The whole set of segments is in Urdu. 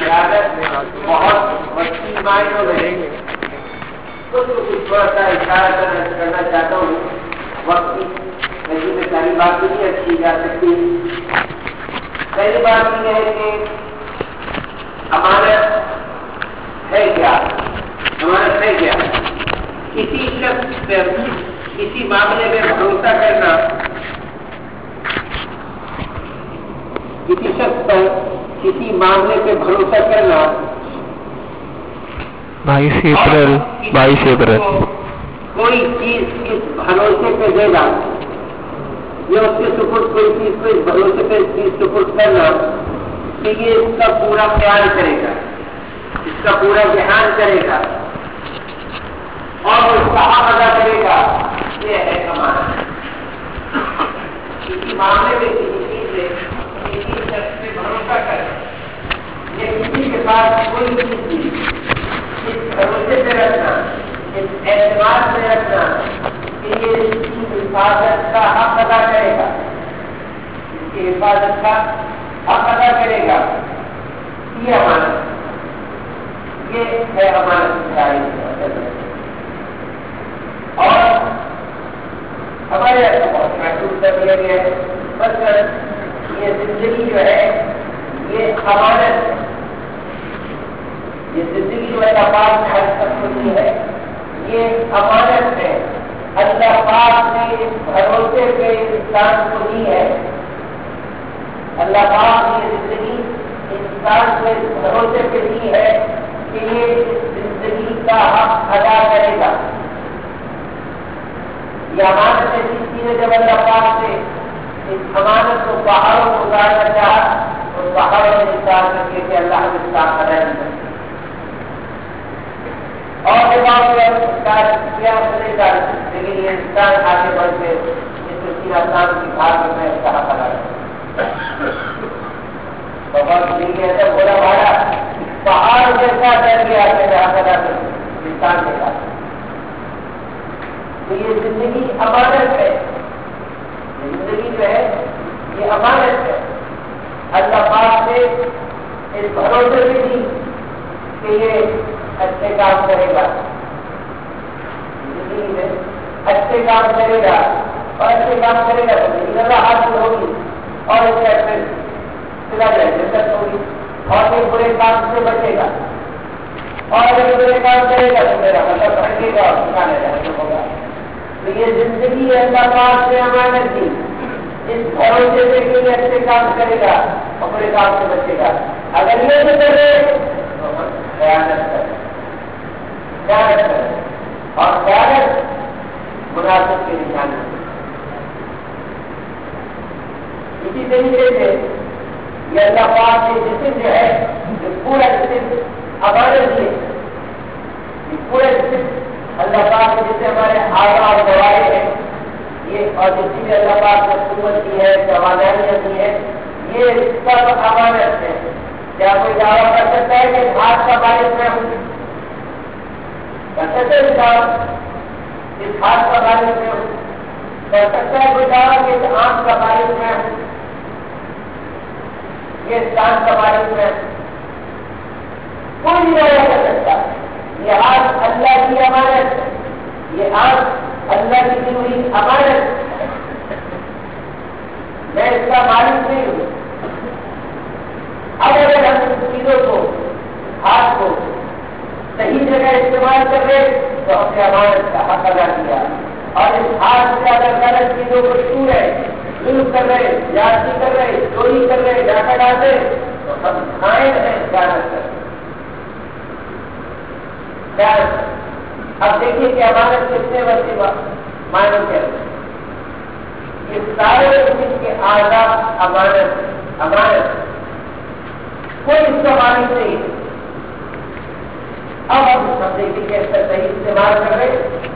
قیادت بہت وسیع معنوں میں کچھ تھوڑا سا اشارہ کرنا چاہتا ہوں. وقت کی میں ساری بات نہیں اچھی جا سکتی. پہلی بات یہ ہے کہ امانت ہے کیا؟ امانت ہے کیا؟ کسی شخص پر کسی معاملے میں بھروسہ کرنا، کسی شخص پر کسی معاملے پہ بھروسہ کرنا 22 اپریل کوئی چیز اس بھروسے پہ دے گا یا اس کے سپرد کوئی چیز کو اس بھروسے پہ سپرد کرنا کہ یہ اس کا پورا خیال کرے گا، اس کا پورا دھیان کرے گا اور اس کا حق ادا کرے گا، یہ ہے امانت. کسی معاملے میں کسی چیز میں کسی شخص پہ بھروسہ کرنا یا کسی کے پاس کوئی چیز نہیں، اس بھروسے پہ رکھنا، اس اعتماد میں رکھنا کہ یہ اس کی حفاظت کا حق ادا کرے گا، اس کی حفاظت کا حق ادا کرے گا، یہ امانت، یہ ہے امانت داری. اور ہمارے یہاں بہت محسوس کر دیا گیا ہے، بس یہ زندگی جو ہے یہ امانت ہے. یہ زندگی جو اللہ پاک نے ہر سب کو دی ہے یہ امانت ہے. اللہ پاک نے اس بھروسے پہ انسان کو دی ہے. اللہ پاک نے یہ زندگی انسان کو اس بھروسے پہ دی ہے کہ یہ اس زندگی کا حق ادا کرے گا. یہ امانت ایسی چیز ہے جب اللہ پاک نے اس امانت کو باہر گزارنا چاہا تو باہر میں نکال کر کے کہ اللہ نے اس کا ادا نہیں کرتا. اور جب آپ نے انکار کیا بولے گا لیکن یہ انسان آگے بڑھ کے اس کی آسان کی بات میں اس کا حق ادا کرتا. بہت ٹھیک ہے ایسا بولا بھاڑا پہاڑ جیسا ڈر گیا کہ حق ادا کر انسان کے ساتھ. تو یہ زندگی امانت ہے. یہ زندگی جو ہے یہ امانت ہے. اللہ پاک نے اس بھروسے سے دی کہ یہ اچھے کام کرے گا، زندگی میں اچھے کام کرے گا اور اچھے کام کرے گا تو زندگی حاصل ہوگی اور اس کا پھر سلا جائے جنت ہوگی اور یہ برے کام سے بچے گا اور اگر برے کام کرے گا تو میرا مطلب بھٹکے گا اور سکھانے جانے ہوگا. تو یہ زندگی اللہ پاک نے امانت دی اس بھروسے سے کہ یہ اچھے کام کرے گا اور برے کام سے بچے گا. اگر یہ نہیں کرے تو خیانت کرے، خیانت کرے اور خیانت منافق کے نشان ہے. اسی طریقے سے یہ اللہ پاک کے جسم جو ہے جو پورا جسم امانت دی، یہ پورا جسم اللہ پاک کے جسے ہمارے اعضاء اور جوارح ہیں یہ اور جس میں اللہ پاک نے قوت دی ہے، توانائی دی ہے، یہ سب امانت ہے. کیا کوئی دعویٰ کر سکتا ہے کہ ہاتھ کا مالک میں ہوں؟ کر سکتے اس ہاتھ کا مالک میں ہوں؟ کر سکتا ہے کوئی دعویٰ کہ اس آنکھ کا مالک میں ہوں، یہ کان کا مالک میں ہوں؟ کوئی نہیں دعویٰ کر سکتا. یہ آنکھ اللہ کی امانت ہے، یہ آنکھ اللہ کی دی ہوئی امانت. میں اس کا مالک نہیں ہوں. اب اگر ہم ان چیزوں کو ہاتھ کو صحیح جگہ استعمال کر رہے تو ہم نے امانت کا حق ادا کیا. اور اس ہاتھ سے اگر غلط چیزوں کو چھو رہے، ظلم کر رہے، زیادتی کر رہے، چوری کر رہے، ڈاکہ ڈالتے تو ہم قائم ہیں خیانت کر. اب دیکھیے کہ امانت کتنے وسیع معنوں کے یہ سارے جسم کے اعضاء امانت، امانت کوئی اس کا مالک نہیں. اب ہم دیکھیں کہ اس کا صحیح استعمال کر رہے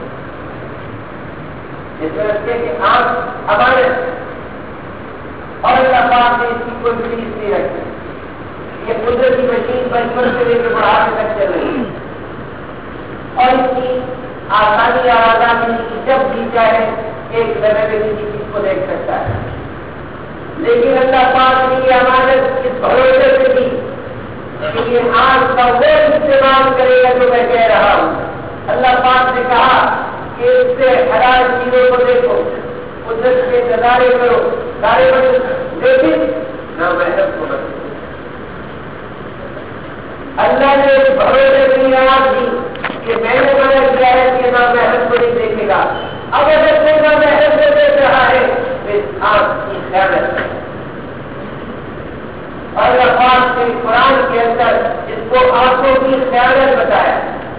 جس طرح سے کہ آنکھ امانت اور اللہ پاک نے اس کی کوئی فیس نہیں رکھی. یہ قدرتی مشین بچپن سے لے کے بڑھانے تک چل رہی ہے اور اس کی آسانی اور آزادی جب بھی چاہے ایک جگہ پہ کسی چیز کو دیکھ سکتا ہے. لیکن اللہ پاک نے یہ امانت اس بھروسے سے دی کہ یہ کا وہ استعمال کرے گا جو میں کہہ رہا ہوں. اللہ پاک نے کہا کہ اس سے حلال چیزوں کو دیکھو, قدرت کے نظارے کرو, سارے لیکن نامحرم کو مت. اللہ نے بھروسے کی یاد دی کہ میں نے منع کیا ہے کہ نامحرم کو نہیں دیکھے گا. اب اگر کوئی نامحرم کو دیکھ رہا ہے تو اس آنکھ کی خیانت ہے. اور اللہ پاک نے قرآن کے اندر اس کو آنکھوں کی خیانت بتایا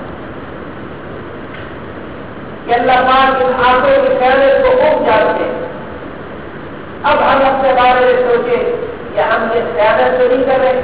کہ اللہ پاک ان آنکھوں کی خیانت کو خوب جانتے ہیں. اب ہم اپنے بارے میں سوچیں کہ ہم یہ خیانت تو نہیں کر رہے.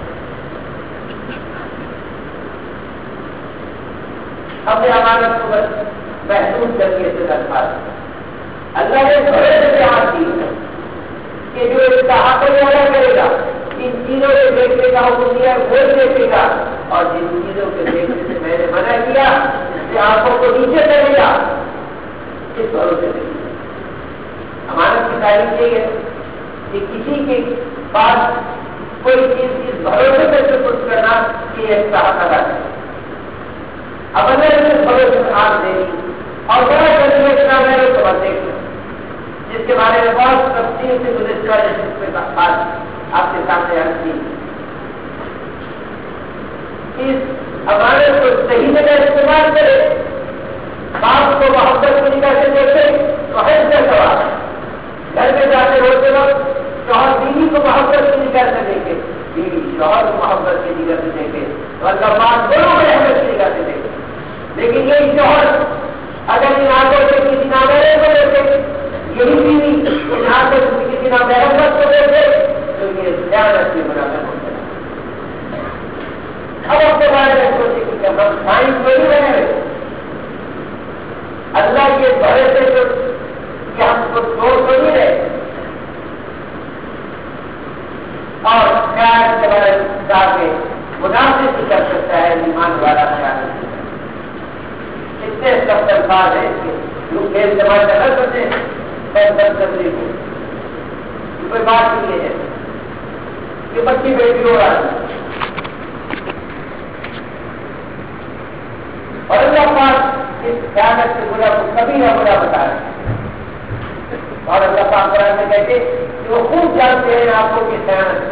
اپنے امانت کو محسوس کرنے سے درخواست. اللہ نے بڑے سے آج دی کہ جو اس کا حق ادا کرے گا, جن چیزوں کو دیکھنے کا حکم دیا وہ دیکھے گا, اور جن چیزوں کے دیکھنے سے میں نے منع کیا اس سے آنکھوں کو نیچے کرے گا, اس بھروسے سے. امانت کی تعریف یہ ہے کہ کسی کے پاس کوئی چیز اس بھروسے سے سپرد کرنا کہ یہ اس کا حق ادا کرے. اب اگر اس بھروسے سے آنکھ دینی اور بڑا کرنے اتنا میرے کو دیکھ جس کے بارے میں بہت تفصیل سے گزشتہ نشست کا بات آپ کے سامنے عرض کی. اس امانت کو صحیح جگہ استعمال کرے, باپ کو محبت کی نگاہ سے دیکھے تو حج کا سوال. گھر میں جاتے ہوتے وقت شوہر بیوی کو محبت کی نگاہ سے دیکھے, بیوی شوہر کو محبت کی نگاہ سے دیکھے تو اللہ پاک دونوں کو رحمت کی نگاہ سے دیکھے. لیکن یہی شوہر اگر ان آنکھوں سے کسی نامحرم کو دیکھے, یہی بیوی ان آنکھوں سے کسی نامحرم کو دیکھے تو یہ خیانت کے برابر ہو جائے. اب اپنے بارے میں سوچے کہ ہم سائنس میں نہیں رہے ہوئے. اللہ کے بھروسے سے کہ ہم کو چھوڑ تو نہیں رہے, اور خیال کے بارے میں مناسب بھی کر سکتا ہے ایمان والا خیال. اتنے سب الفاظ ہیں کہ لوگ کھیل استعمال کر سکتے ہیں کرنے کو کوئی بات نہیں ہے کہ بچی بیٹی ہو رہا ہے. اور اللہ پاک اس خیانت سے برا کو کبھی نہ برا بتا رہے ہیں, اور اللہ پاک قرآن میں کہتے کہ وہ خوب جانتے ہیں آنکھوں کی خیانت.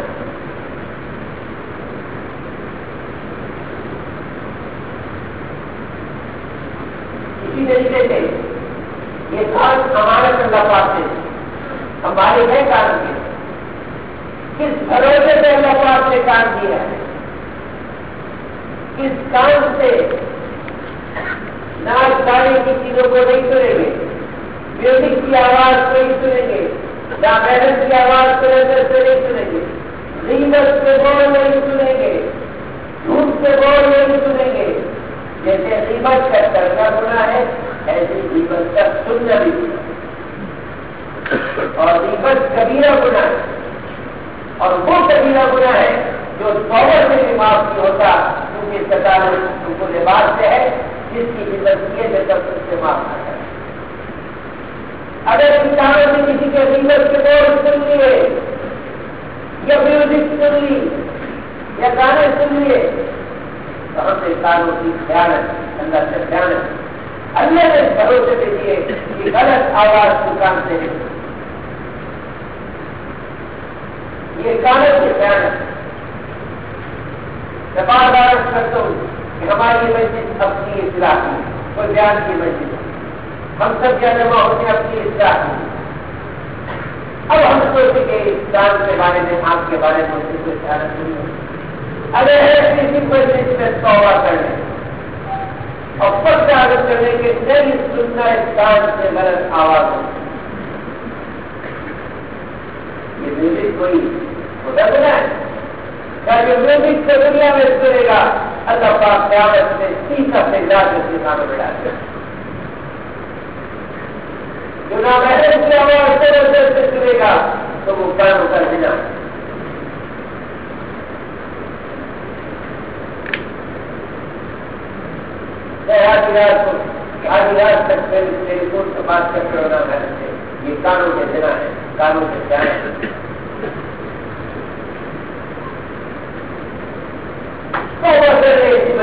اسی طریقے سے یہ کام امانت اللہ پاک سے ہمارے ہے کام کیا, کس بھروسے سے اللہ پاک نے کام کیا ہے, کس کام سے ناچ گانے کی چیزوں کو نہیں سنیں گے, میوزک کی آواز کو نہیں سنیں گے, نامحرم کی آواز کو نظر سے نہیں سنیں گے, غیبت کے بول نہیں سنیں گے, جھوٹ کے بول نہیں سنیں گے. جیسے غیبت کا کرنا گناہ ہے ایسے غیبت کا سننا بھی گناہ ہے, اور غیبت کبیرہ گناہ ہے, اور وہ کبیرہ گناہ ہے جو توبہ سے بھی معاف نہیں ہوتا, کیونکہ اس کا تعلق ان کو لباس سے ہے جس کی عزت کی ہے جب تک سے معاف نہ کرے. اگر انسانوں نے کسی کے غیبت کے بول سن لیے یا میوزک سن لی یا گانے سن لیے تو ہم انسانوں کی خیانت اللہ سے خیانت. اللہ نے بھروسے پہ دیے کہ غلط آواز کو کام سے یہ کانت کی خیانت. میں بار بار کرتا ہوں کہ ہماری مسجد اپنی اصلاح کی, کوئی بیان کی مسجد, ہم سب کیا جمع ہوتے ہیں اپنی اصلاح کی. اب ہم سوچیں کہ اسلام کے بارے میں آپ کے بارے میں کوئی خیانت نہیں ہوتی. اگر کسی مسجد میں توبہ کرنے اور پکا عادت کرنے کے نہیں سننا اسلام سے غلط آواز ہو, یہ میوزک کوئی ہوتا بنا ہے کیا جو میوزک سے دنیا میں سنے گا اللہ پاک قیامت میں سیدھا سے جا کر سکھانا بڑھا دے. جو نامحرم کی آواز سے سنے گا تو وہ کام کر دینا. آج رات تک میری کوٹ سے بات کر کے ہونا محنت سے یہ کانوں کے دینا ہے, کانوں سے کیا ہے. توبہ سے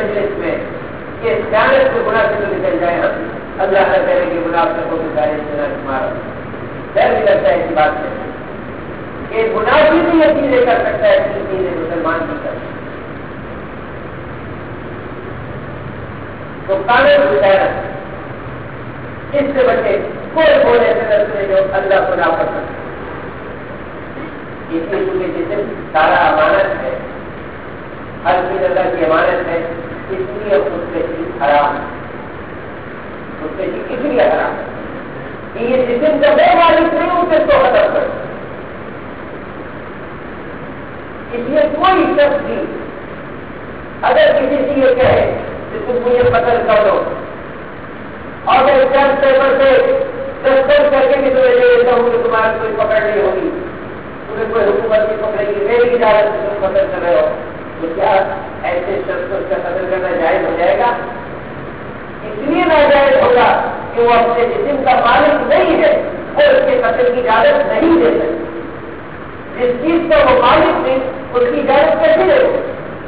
مجلس میں کہ خیانت کے گناہ سے تو نکل جائے ہم، اللہ نہ کرے کہ گناہ سے کو بتائے اتنا تمہارا ڈر بھی لگتا ہے اس بات سے کہ گناہ بھی نہیں یہ چیزیں کر سکتا ہے، تین چیزیں مسلمان بھی کر سکتا تو قانون خیانت اس سے بچے کوئی بولے سے رستے جو اللہ کو ناپسند ہے، اس لیے چونکہ جسم سارا امانت ہے، ہر چیز اللہ کی امانت ہے، اس لیے خودکشی حرام ہے، خودکشی اس لیے حرام ہے کہ یہ جسم کا وہ مالک نہیں ہو اس کو ختم کر، اس لیے کوئی شخص بھی اگر کسی سے یہ کہے کہ تم مجھے قتل کر دو اور میں چند پیپر سے دستخط کر کے بھی تمہیں لے لیتا ہوں کہ تمہاری کوئی پکڑ نہیں ہوگی، تمہیں کوئی حکومت نہیں پکڑے گی، میری اجازت سے تم قتل کر رہے ہو، تو کیا ایسے شخص کا قتل کرنا جائز ہو جائے گا؟ اس لیے ناجائز ہوگا کہ وہ اپنے جسم کا مالک نہیں ہے اور اس کے قتل کی اجازت نہیں دے سکتے، جس چیز کا وہ مالک نہیں اس کی اجازت کیسے دے گا؟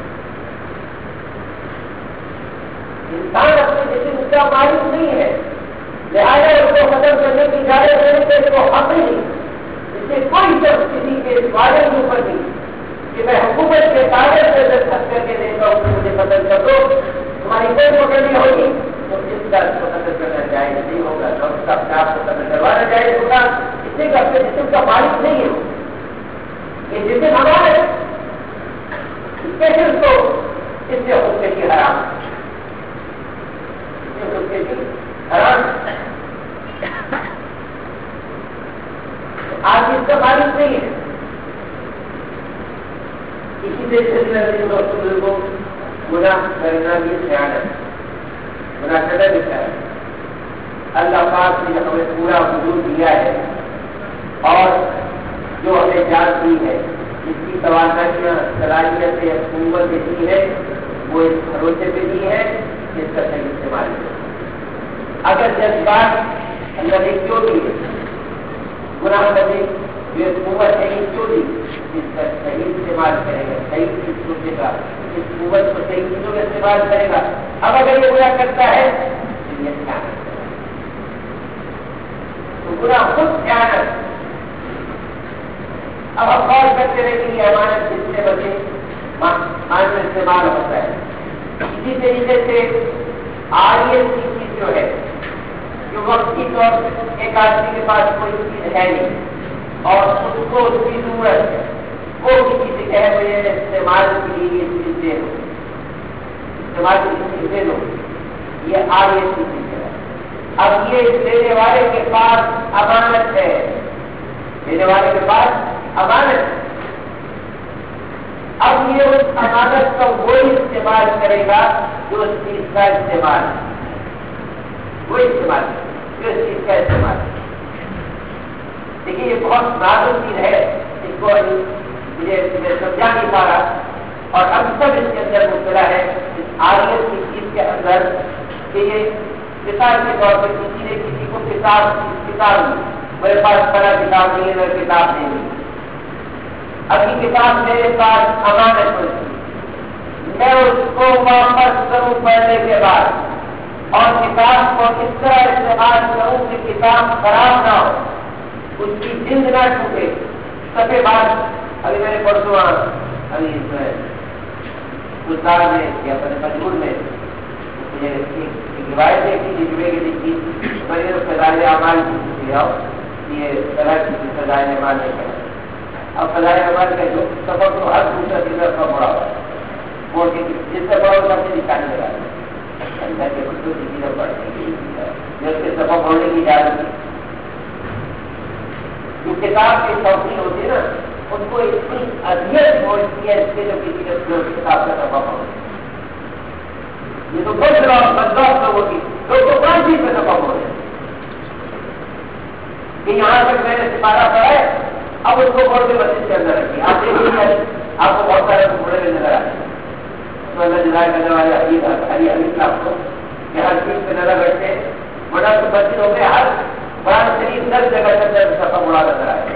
انسان اپنے جسم کا مالک نہیں ہے، لہٰذا اس کو ختم کرنے کی اجازت دینے سے اس کو حق نہیں، اس سے کوئی شخص کسی کے وعدے کے اوپر نہیں کہ میں حکومت کے کاغذ سے دستخط کر کے دیتا ہوں کہ مجھے قتل کر دو، تمہاری کوئی پکڑ نہیں ہوگی، تو اس کا اس کو قتل کرنا جائز نہیں ہوگا، تو اس کا اپنے آپ کو قتل کروانا جائز ہوگا، اس لیے کہ اپنے جسم کا مالک نہیں ہے، یہ جسم ہمارا ہے، کیسے اس کو اس سے خودکشی حرام ہے، حرام آج اس کا مالک نہیں ہے، اسی طریقے کو گناہ کرنا بھی خیانت، گناہ کرنا بھی خیانت، اللہ پاک نے ہمیں پورا وجود دیا ہے اور جو ہمیں جان دی ہے، جس کی توانائیاں صلاحیت یا قوت دی ہے وہ اس بھروسے پہ دی ہے جس کا صحیح استعمال ہے، اگر جذبات اللہ نے کیوں دی گناہ کرنے جو قوت ہے کیوں دی، اس کا صحیح استعمال کرے گا، صحیح چیز سوچے گا، اس قوت کو صحیح چیزوں کا استعمال کرے گا، اب اگر یہ گناہ کرتا ہے تو یہ خیانت ہے، تو گناہ خود خیانت۔ اب ہم غور کرتے رہے کہ یہ امانت جس سے بچے مان میں استعمال ہوتا ہے، اسی طریقے سے آریت کی چیز جو ہے جو وقتی طور پر ایک آدمی کے پاس کوئی چیز ہے نہیں اور اس کو اس کی ضرورت ہے، وہ کسی سے کہے مجھے استعمال کے لیے یہ چیز دے دو، استعمال کی چیز دے دو، یہ آریت کی چیز ہے۔ اب یہ لینے والے کے پاس امانت ہے، لینے والے کے پاس امانت ہے، اب یہ اس امانت کا وہی استعمال کرے گا جو اس چیز کا استعمال ہے، وہی استعمال ہے جو اس چیز کا استعمال ہے۔ دیکھیے یہ بہت نازک چیز ہے، اس کو مجھے سمجھا نہیں پا رہا اور ہم سب اس کے اندر مبتلا ہے اس آریت کی چیز کے اندر کہ یہ مثال کے طور پر کسی نے کسی کو کتاب میرے پاس بڑا کتاب نہیں ہے، میں کتاب نہیں دی، ابھی کتاب میرے پاس امانت ہوتی، میں اس کو واپس کروں پڑھنے کے بعد اور کتاب کو اس طرح استعمال کروں کہ کتاب خراب نہ ہو، اس کی جلد نہ ٹوٹے، سب بعد ابھی میں نے پرسوں ابھی گلزار میں یا مجبور میں مجھے ایک روایت دیکھی ججبے کی دیکھی، میں نے فضائل اعمال کی آؤ یہ طرح کی فضائل اعمال نہیں کرا، اب فضائل اعمال کا جو سبق تو ہر دوسرا تیسرا کا مڑا ہوا وہ جس سے بڑا سب سے نکالنے لگا اللہ کے بچوں کی چیزیں پڑھنے کے سبق ہونے کی اجازت دی، جو کتاب کی شوقین ہوتی ہے نا ان کو اتنی اذیت ہوتی ہے اس سے جو کسی کے کتاب کا سبق ہو، یہ تو بہت بدلاؤ لوگوں کی لوگ تو پانچ چیز کا سبق ہو جائے کہ یہاں تک میں نے سپارہ پڑھا ہے، اب اس کو بڑھ کے مسجد کے اندر رکھیے، آپ دیکھیے آپ کو بہت سارے ٹکڑے میں نظر آتے ہیں، تو اللہ جزائے کرنے والے حبیب صاحب کو کہ ہر چیز پہ نظر بیٹھتے بڑا تو مسجد ہو گئے، ہر قرآن شریف 10 جگہ کے اندر سفا بڑا نظر آئے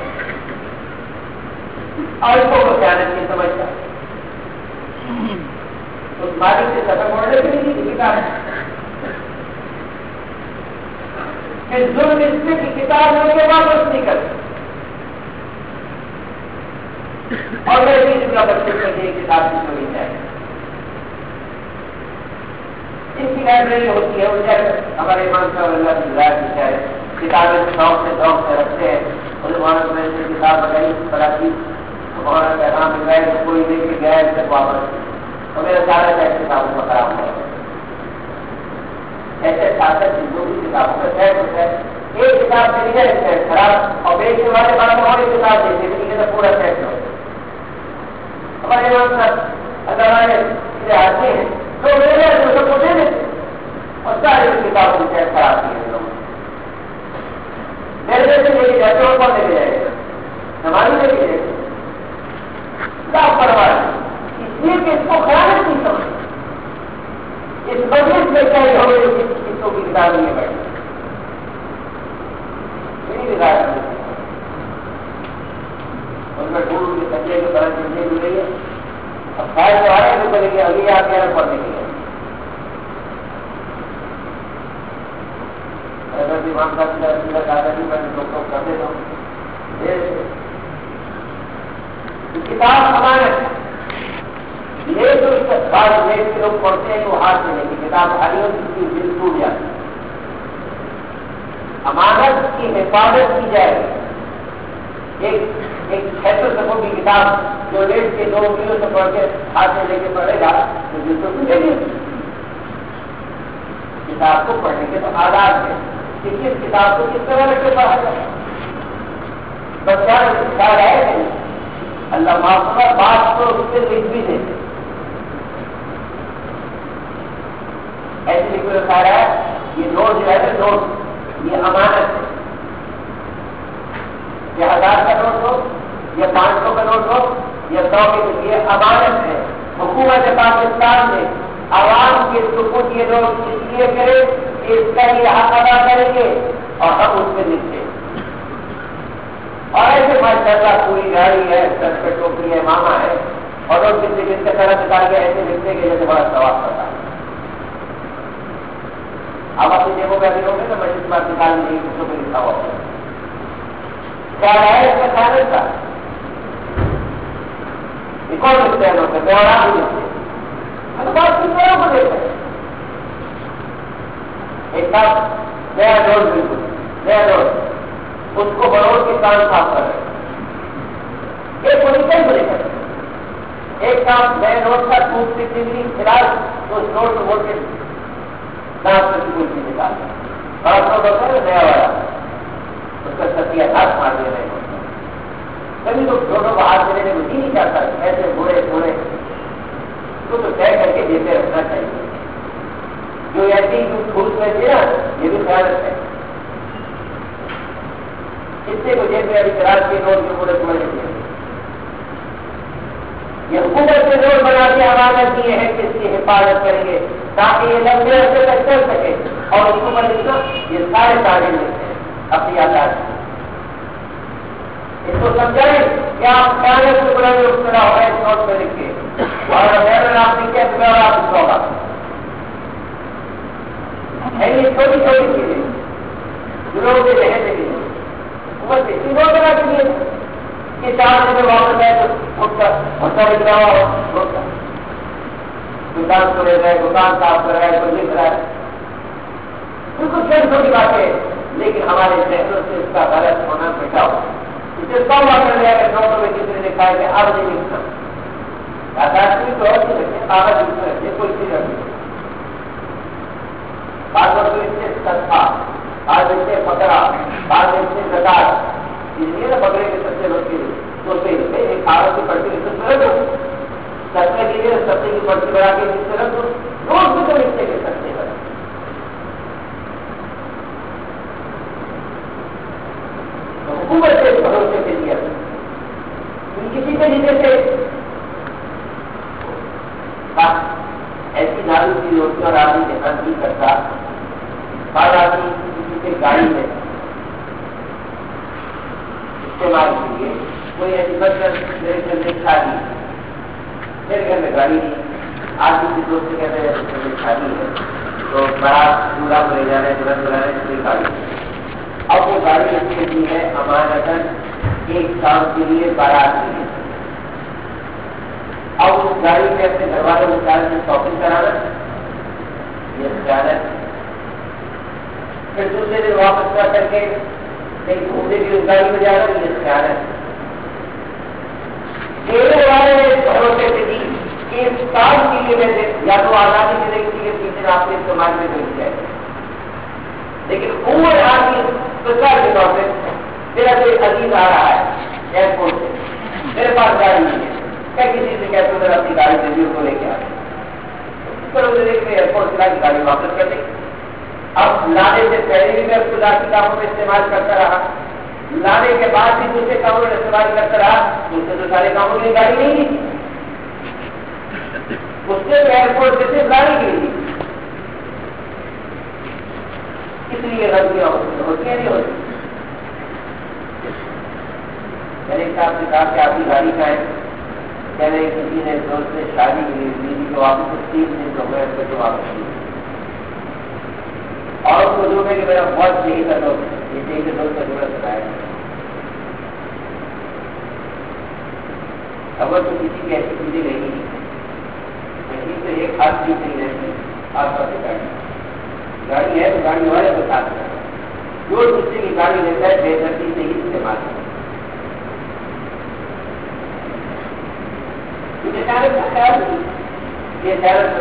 اور اس کو خیانت کی سمجھتا اس مالک سے سفر موڑنے کے لیے کتاب کہ ظلم اس میں کی کتاب لے کے واپس نہیں کرتے اور میرے بھی کا بچے کے لیے کتاب کی چوری جائے ان کی لائبریری ہوتی ہے اسے ہمارے امام صاحب اللہ کی ہے کتابیں شوق سے رکھتے ہیں مسلمانوں میں سے کتاب بتائی پڑھاتی ہمارا پیغام گئے تو کوئی لے کے گئے اسے واپس تو میرا سارا ہے کتابوں کا خراب ہوا ایسے ساتھ جو بھی کتابوں کا سیٹ ہوتا ہے ایک کتاب سے نہیں ہے خراب اور بیچنے والے بڑا اور ایک کتاب دیتے لیکن یہ پورا سیٹ ہو ہمارے امام صاحب اگر آتے ہیں تو میرے سب کو دے دیتے اور ساری کتابوں کی سیٹ خراب کی ہے لوگ میرے جیسے لے کے جاتے اور کون لے کے جائے گا نمازی لے کے جائے گا پرواہ اس لیے کہ اس کو خیانت نہیں سمجھ اس مجلس میں کئی ہو گئے کتوں کی کتاب نہیں بیٹھے میری رائے ان میں ڈھول کے سجے کے طرح چیزیں مل رہی ہے اب خیر تو آئے تو کریں گے ابھی آپ یہاں پڑھنے کے لیے امام صاحب دادا جی میں لوگ کرتے تو کتاب ہمارے یہ جو بعض دیش کے لوگ پڑھتے ہیں وہ ہاتھ میں نہیں کتاب بھاری ہوتی ہے دل ٹوٹ جاتی امانت کی حفاظت کی جائے ایک چھتر سفوں کی کتاب جو 1.5 سے 2 کلو سے پڑھ کے ہاتھ میں لے کے پڑھے گا تو دل تو ٹوٹے گی کتاب کو پڑھنے کے تو آداب ہے کہ کس کتاب کو کس طرح رکھ کے پڑھا جائے بچہ کتاب ہے نہیں اللہ معاف کا بات تو اس سے لکھ بھی دیتے ایسے لکھ رکھا ہے یہ نوٹ جو ہے نوٹ یہ امانت ہے یہ 1000 کا نوٹ ہو یا 500 کا نوٹ ہو یا 100 کے یہ امانت ہے حکومت پاکستان میں عوام کے سکوت یہ نوٹ اس لیے کرے کہ اس کا یہ حق ادا کریں گے اور ہم اس میں لکھتے ہیں اور ایسے ماشاء اللہ پوری گاڑی ہے سر پہ ٹوکری ہے ماما ہے اور لوگ کسی کس کے طرح نکال کے ایسے لکھنے کے لیے بڑا ثواب کرتا ہے اب اپنی جگہوں پہ بھی ہوں گے تو میں اس بات نکال نہیں کچھ پہ لکھا ہوا کیا ہے اس کا خیال کا یہ کون لکھتے ہیں لوگ میں اور آپ بھی لکھتے ہیں تو بات کس طرح کو دیکھتے ہیں ایک کام نیا ڈور بالکل نیا ڈور اس کو بڑھوڑ کے کام صاف کر رہے ایک پوزیشن کو لے کر ایک کام نئے نوٹ کا ٹوٹ سے ڈگری علاج تو اس نوٹ کو بول کے دانت سے کوئی چیز نکال بڑا نوٹ ہوتا ہے نیا والا اس کا ستیہ ہاتھ مار دے رہے کبھی تو چھوٹوں کو ہاتھ دینے میں جی نہیں چاہتا ایسے بوڑھے تھوڑے تو طے کر کے دیتے رکھنا چاہیے جو ایسی گھوس میں دیا یہ بھی خیال رکھے کتنے کو جیسے ابھی خراب کے نوٹ کے پورے سمجھ لیتے ہیں یہ حکومت سے نوٹ بنا کے امانت دیے ہیں کہ اس کی حفاظت کریں گے تاکہ یہ لمبے عرصے تک چل سکے اور حکومت یہ سارے تعلیم لکھتے ہیں اپنی آزاد اس کو سمجھائیں کہ آپ خیالت سے بڑا جو کرا ہوا ہے اس نوٹ میں لکھ کے اور میرا آپ لکھے اور آپ اس کو ہوگا یہ چھوٹی چھوٹی چیزیں لوگوں سے رہنے کے لیے بس اسی نوٹ بنا کے لیے کہ 4 دن میں واپس آئے تو اس کا ہوتا لکھ رہا ہو دکان کو لے رہے دکان صاف کر رہا ہے کوئی لکھ رہا ہے بالکل چھوٹی چھوٹی باتیں لیکن ہمارے ذہنوں سے اس کا غلط ہونا بچاؤ اسے 100 بار کر لیا کہ نوٹوں میں کسی نے لکھا ہے کہ اب نہیں لکھنا آزادی تو اور نہیں رکھے کاغذ لکھ رکھے کوئی چیز رکھے بعض وقت اس سے صدقہ بعض اس سے پکڑا بعض اس سے زکات اس لیے نا بکرے کے سبزے روکے تو ایک کاغذ کی پرچی لکھ رکھ دو سبزے کے لیے سبزے کی پرچی بنا کے لکھ رکھ دو روز بھی تو لکھتے کے سبزے پر حکومت سے بھروسے سے دیا کسی کے لیے سے ایسی دارو کی روٹی اور آدمی جیسا نہیں کرتا بعض آدمی کسی سے گاڑی ہے استعمال کے لیے کوئی ایسی بچ کر میرے گھر میں شادی میرے گھر میں گاڑی نہیں آج کسی دوست سے کہتے ہیں شادی ہے تو بڑا پورا لے جا رہے ہیں ترنت بلا رہے ہیں گاڑی. اب وہ گاڑی اس کے لیے ہے امانتاً ایک کام کے لیے بارات کے لیے. اب اس گاڑی میں اپنے گھر والے مطالعے سے شاپنگ کرانا یہ خیالت. پھر دوسرے دن واپس کر کے کہیں گھومنے کی اس گاڑی میں جانا یہ خیالت. میرے والے نے بھروسے سے دی کہ اس کام کے لیے میں یا تو آزادی ملے گی کہ پیچھے آپ کے استعمال میں مل جائے, لیکن عمر آدمی سرکار کے طور پہ میرا کوئی عزیز آ رہا ہے ایئرپورٹ سے, میرے پاس گاڑی نہیں ہے, کیا کسی سے کہتے ہو اپنی گاڑی دے دی اس کو لے کے آ ایئرپورٹ سے لا کے گاڑی واپس کر دیں. اب لانے سے پہلے بھی میں خدا کے کاموں میں استعمال کرتا رہا, لانے کے بعد بھی دوسرے کاموں میں استعمال کرتا رہا, دوسرے تو سارے کاموں کے لیے گاڑی نہیں دی, اس سے ایئرپورٹ سے صرف گاڑی کے لیے. اس لیے غلطیاں ہوتی ہیں نہیں ہوتی. میں نے ایک صاحب سے کہا کہ آپ کی گاڑی کا ہے, کہہ رہے کسی نے دوست سے شادی کے لیے دی تو آپ کو 3 دن ہو گئے اس کو واپس نہیں, اور اس کو جو ہے کہ میرا بہت یہی تھا تو یہ کہ دوست کا جوڑا سکھایا. اگر تو کسی کی ایسی چیزیں رہی نہیں تو ایک خاص چیز نہیں رہتی. آپ کا گاڑی ہے تو گاڑی والے کو ساتھ کرنا, جو دوسرے کی گاڑی لیتا ہے بے دردی سے ہی استعمال کرنا. یہ خیالت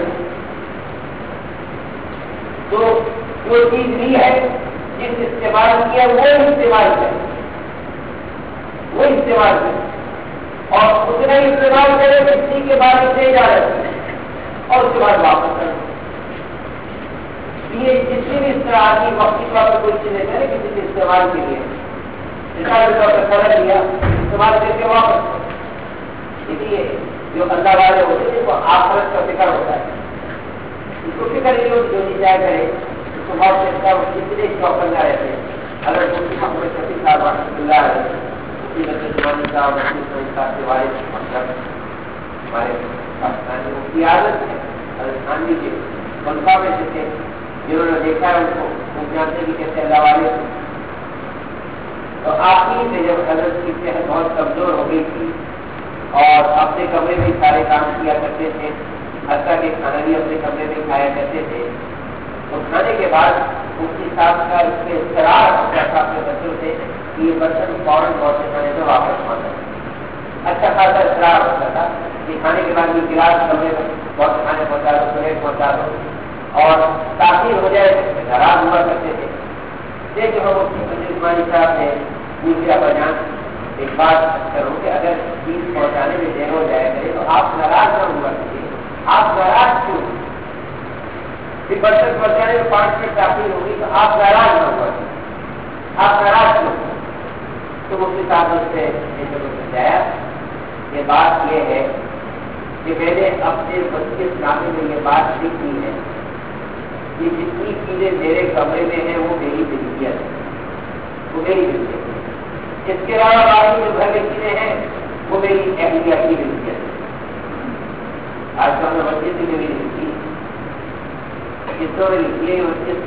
تو جو چیز لی ہے جس استعمال کیا وہ استعمال کرے, وہ استعمال کرے اور اتنا ہی استعمال کرے کسی کے بعد اسے اجازت اور اس کے بعد واپس کرے. یہ جتنی بھی اس طرح کی وقتی طور پر کوئی چیزیں کرے کسی کے استعمال کے لیے مثال کے طور پر کر لیا استعمال کر کے واپس کرے. اس لیے جو اللہ والے ہوتے ہیں وہ آخرت کا فکر ہوتا ہے, اس کو فکر نہیں ہوتی جو چیز جائے کرے اس کو بہت چیز کا کتنے شوق کرنا رہتے ہیں. اگر دوسری محمد شفیع صاحب رحمۃ اللہ ہے اسی نظر زمانی صاحب صاحب کے والد مطلب ہمارے پاکستانی ان کی عادت ہے حضرت خانوی کے خلفاء میں سے تھے جنہوں نے دیکھا ہے ان کو وہ جانتے کہ کیسے اللہ والے تھے. تو آپ ہی سے جب حضرت کی صحت بہت کمزور ہو گئی تھی اور اپنے کمرے میں سارے کام کیا کرتے تھے, حتیٰ کہ کھانا بھی اپنے کمرے میں کھایا کرتے تھے, تو کھانے کے بعد اس کے ساتھ کا اس کے اضطرار ہوتا تھا اپنے بچوں سے کہ یہ برتن فوراً بہت سے کھانے میں واپس مانتا ہے. اچھا خاصا اضطرار ہوتا تھا کہ کھانے کے بعد یہ گلاس کمرے میں بہت سے کھانے پہنچا دو, پلیٹ پہنچا دو اور تاخیر ہو جائے ناراض ہوا کرتے تھے. دیکھ ہم اس کی عثمانی صاحب نے پوچھا بجان ایک بات کروں کہ اگر چیز پہنچانے میں دیر ہو جائے کرے تو آپ ناراض نہ ہوا کیجیے, آپ ناراض کیوں؟ پھر برتن پہنچانے میں 5 منٹ تاخیر ہوگی تو آپ ناراض نہ ہوا کیجیے, آپ ناراض کیوں؟ تو مفتی صاحب نے اس سے سمجھایا یہ بات یہ ہے کہ میں نے اپنے وصیت نامے میں یہ بات لکھی ہے کہ جتنی چیزیں میرے کمرے میں ہیں وہ میری ملکیت ہے, وہ میری ملکیت ہے. اس کے علاوہ باقی جو گھر میں چیزیں ہیں وہ میری اہلیت کی ملکیت ہے. آج کل میں وصیت کی میری لکھی میں لکھی ہے وصیت,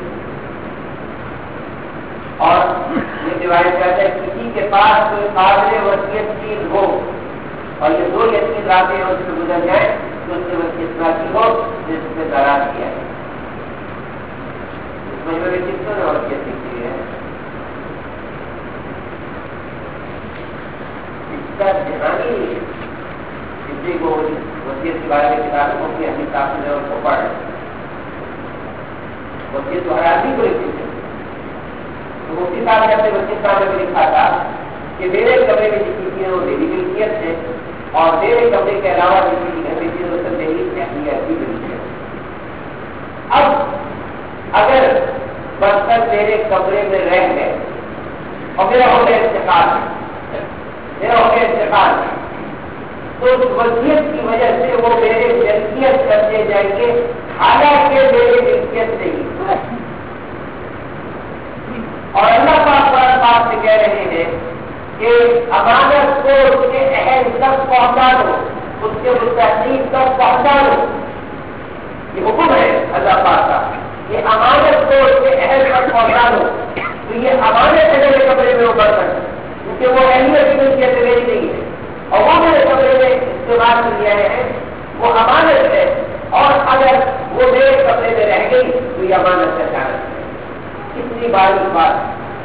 اور یہ روایت کہتا ہے کسی کے پاس کوئی قابل وصیت چیز ہو اور یہ 2 یا 3 راتیں اس سے گزر جائے تو اس سے وصیت راضی ہو جس سے ناراض کیا ہے. اس مجموعے میں کس نے وصیت لکھی ہے دھیانی کسی کو وصیت کے بارے میں کتابوں کو کہ ہمیں کافی لوگوں کو پڑھ وصیت تو ہر آدمی کو لکھی ہے. تو مفتی صاحب نے اپنے وصیت نامے میں لکھا تھا کہ میرے کمرے میں جتنی چیزیں وہ میری ملکیت ہے اور میرے کمرے کے علاوہ جتنی گھر میں چیزیں وہ سب میری اہلیت کی ملکیت. اب اگر برتن میرے کمرے میں رہ گئے اور میرا ہو گیا انتقال تو اس وصیت کی وجہ سے وہ میرے ملکیت کرتے جائیں گے حالانکہ میری ملکیت نہیں. اور اللہ پاک بات سے کہہ رہے ہیں کہ امانت کو اس کے اہل تک پہنچا دو, اس کے مستحقین تک پہنچا دو, یہ حکم ہے اللہ پاک کا کہ امانت کو اس کے اہل پر پہنچا دو، تو یہ امانت ہے میرے کمرے میں وہ برتن، کیونکہ وہ اہمیت کی ملکیت میری نہیں ہے اور وہ میرے کمرے میں استعمال کیے ہیں، وہ امانت ہے، اور اگر وہ میرے کمرے میں رہ گئی تو یہ امانت ہے جانا ہے۔ کتنی باری بات،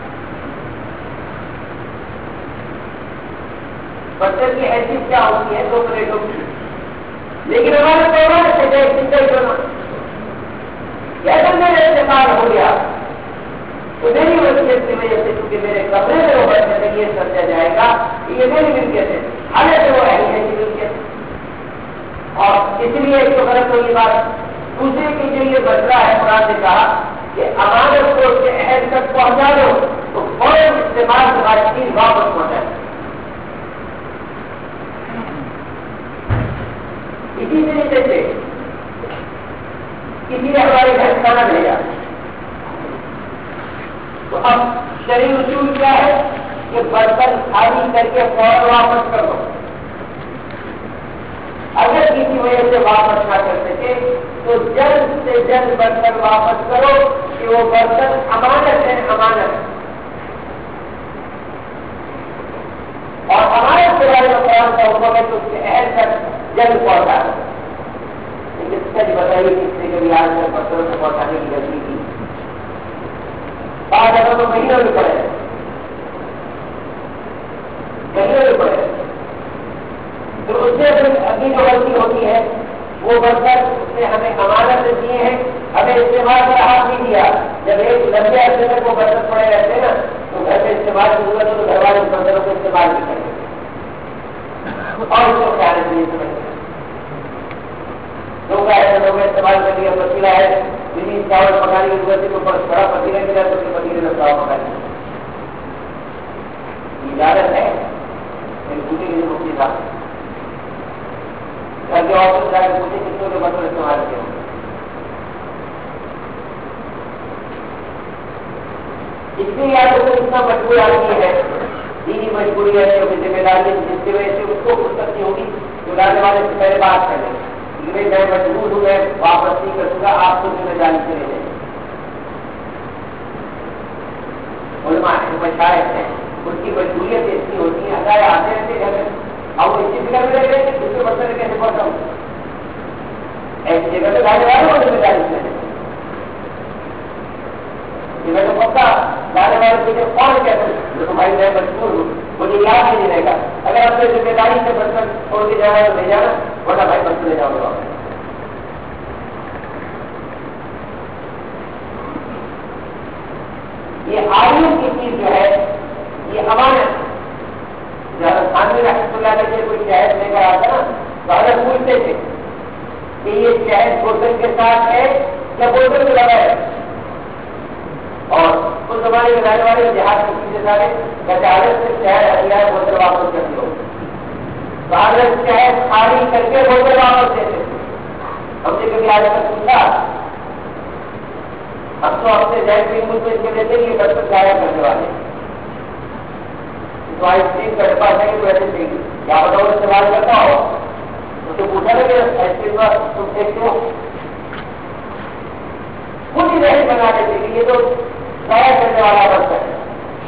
برتن کی حیثیت کیا ہوتی ہے؟ 2 پلیٹوں کی، لیکن ہمارے پروار سے اگر میرا استعمال ہو گیا تو میری ملکیت کی وجہ سے، کیونکہ میرے کمرے میں وہ برتن ہے، یہ سمجھا جائے گا کہ یہ میری ملکیت ہے، حالانکہ وہ اہل ہے کی ملکیت۔ اور اس لیے ایک تو غلط ہوئی بات، دوسرے کے جو یہ مسئلہ ہے، قرآن نے کہا کہ امانت کو اس کے اہل تک پہنچا دو تو فوراً استعمال کے بعد چیز واپس پہنچائے۔ اسی طریقے سے کسی نے ہمارے گھر کھانا بھیجا تو اب شرعی اصول کیا ہے کہ برتن خالی کر کے فوراً واپس کر دو۔ اگر کسی وجہ سے واپس نہ کر سکے تو جلد سے جلد برتن واپس کرو کہ وہ برتن امانت ہے، امانت۔ اور امانت کے بارے میں قرآن کا حکم ہے تو اس کے اہل تک جلد پہنچا دو۔ لیکن سچ بتائیے کس نے کبھی آج تک برتنوں سے پہنچانے کی غلطی کی؟ بعض اگر تو مہینوں میں پڑے، مہینوں میں پڑے، تو اس سے ابھی جو غلطی ہوتی ہے وہ برتن اس نے ہمیں امانت سے دیے ہیں، ہمیں استعمال کا ہاتھ نہیں دیا۔ جب ایک لمبے عرصے تک وہ برتن پڑے رہتے ہیں نا تو گھر میں استعمال کی ضرورت ہو تو گھر والے برتنوں کو استعمال بھی کریں گے اور اس کو کھانے کے لیے سمجھتے ہیں۔ لوگ ایسے لوگ استعمال کر لیا، پتیلا ہے بجلی چاول پکانے کی ضرورت ہے تو بڑا پتیلا ملا تو پتیلے میں چاول پکانے کی اجازت ہے، لیکن پوچھے کے لیے مفتی تھا گھر کے آفس جا کے پوچھے کتوں کے برتن استعمال کیے ہوں۔ اس لیے یاد رکھو اتنا مجبور آدمی ہے، دینی مجبوری ہے، ذمہ داری ہے، جس کی وجہ سے اس کو فرصت نہیں ہوگی تو لانے والے سے پہلے بات کر لیں کہ میں مجبور ہوں، میں واپس نہیں کروں گا، آپ کو ذمہ داری سے لے لیں۔ علماء مشاہد ہیں، اس کی مجبوریت اتنی ہوتی ہے، اگر آتے رہتے گھر میں اب وہ اسی فکر میں رہ گئے کہ دوسرے برتن کیسے پہنچاؤں، ایسی جگہ پہ لانے والے کو ذمہ داری سے لیں۔ میں تو پکا لانے والے مجھے کون کہتے ہیں تو بھائی میں مجبور ہوں، مجھے یاد نہیں رہے گا، اگر آپ نے ذمہ داری سے برتن چھوڑ کے جانا تو لے جانا، ورنہ بھائی برتن لے جاؤ گا۔ یہ عالم کی چیز جو ہے یہ امانت۔ جب خانوی رحمۃ اللہ علیہ سے کوئی شہد لے کر آتا نا تو اگر پوچھتے تھے کہ یہ شہد بوتل کے ساتھ ہے یا بوتل میں لگا ہے، اور اس زمانے میں رہنے والے جہاز کی چیزیں سارے عادت سے شہد ہتھیار بوتل واپس کر دو، تو عادت شہد خالی کر کے بوتل واپس دیتے تھے۔ ہم نے کبھی آج تک پوچھا، ہم تو اپنے ذہن میں مجھ کو اس کے لیتے یہ برتن ضائع کرنے والے تو آئس کریم کا ڈبا ہے تو ایسے چاہیے کیا بتاؤ استعمال کرتا ہو تو پوچھا نا کہ آئس کریم کا تم دیکھتے ہو خود ہی ذہن بنا دیتے کہ یہ تو ضائع کرنے والا برتن ہے۔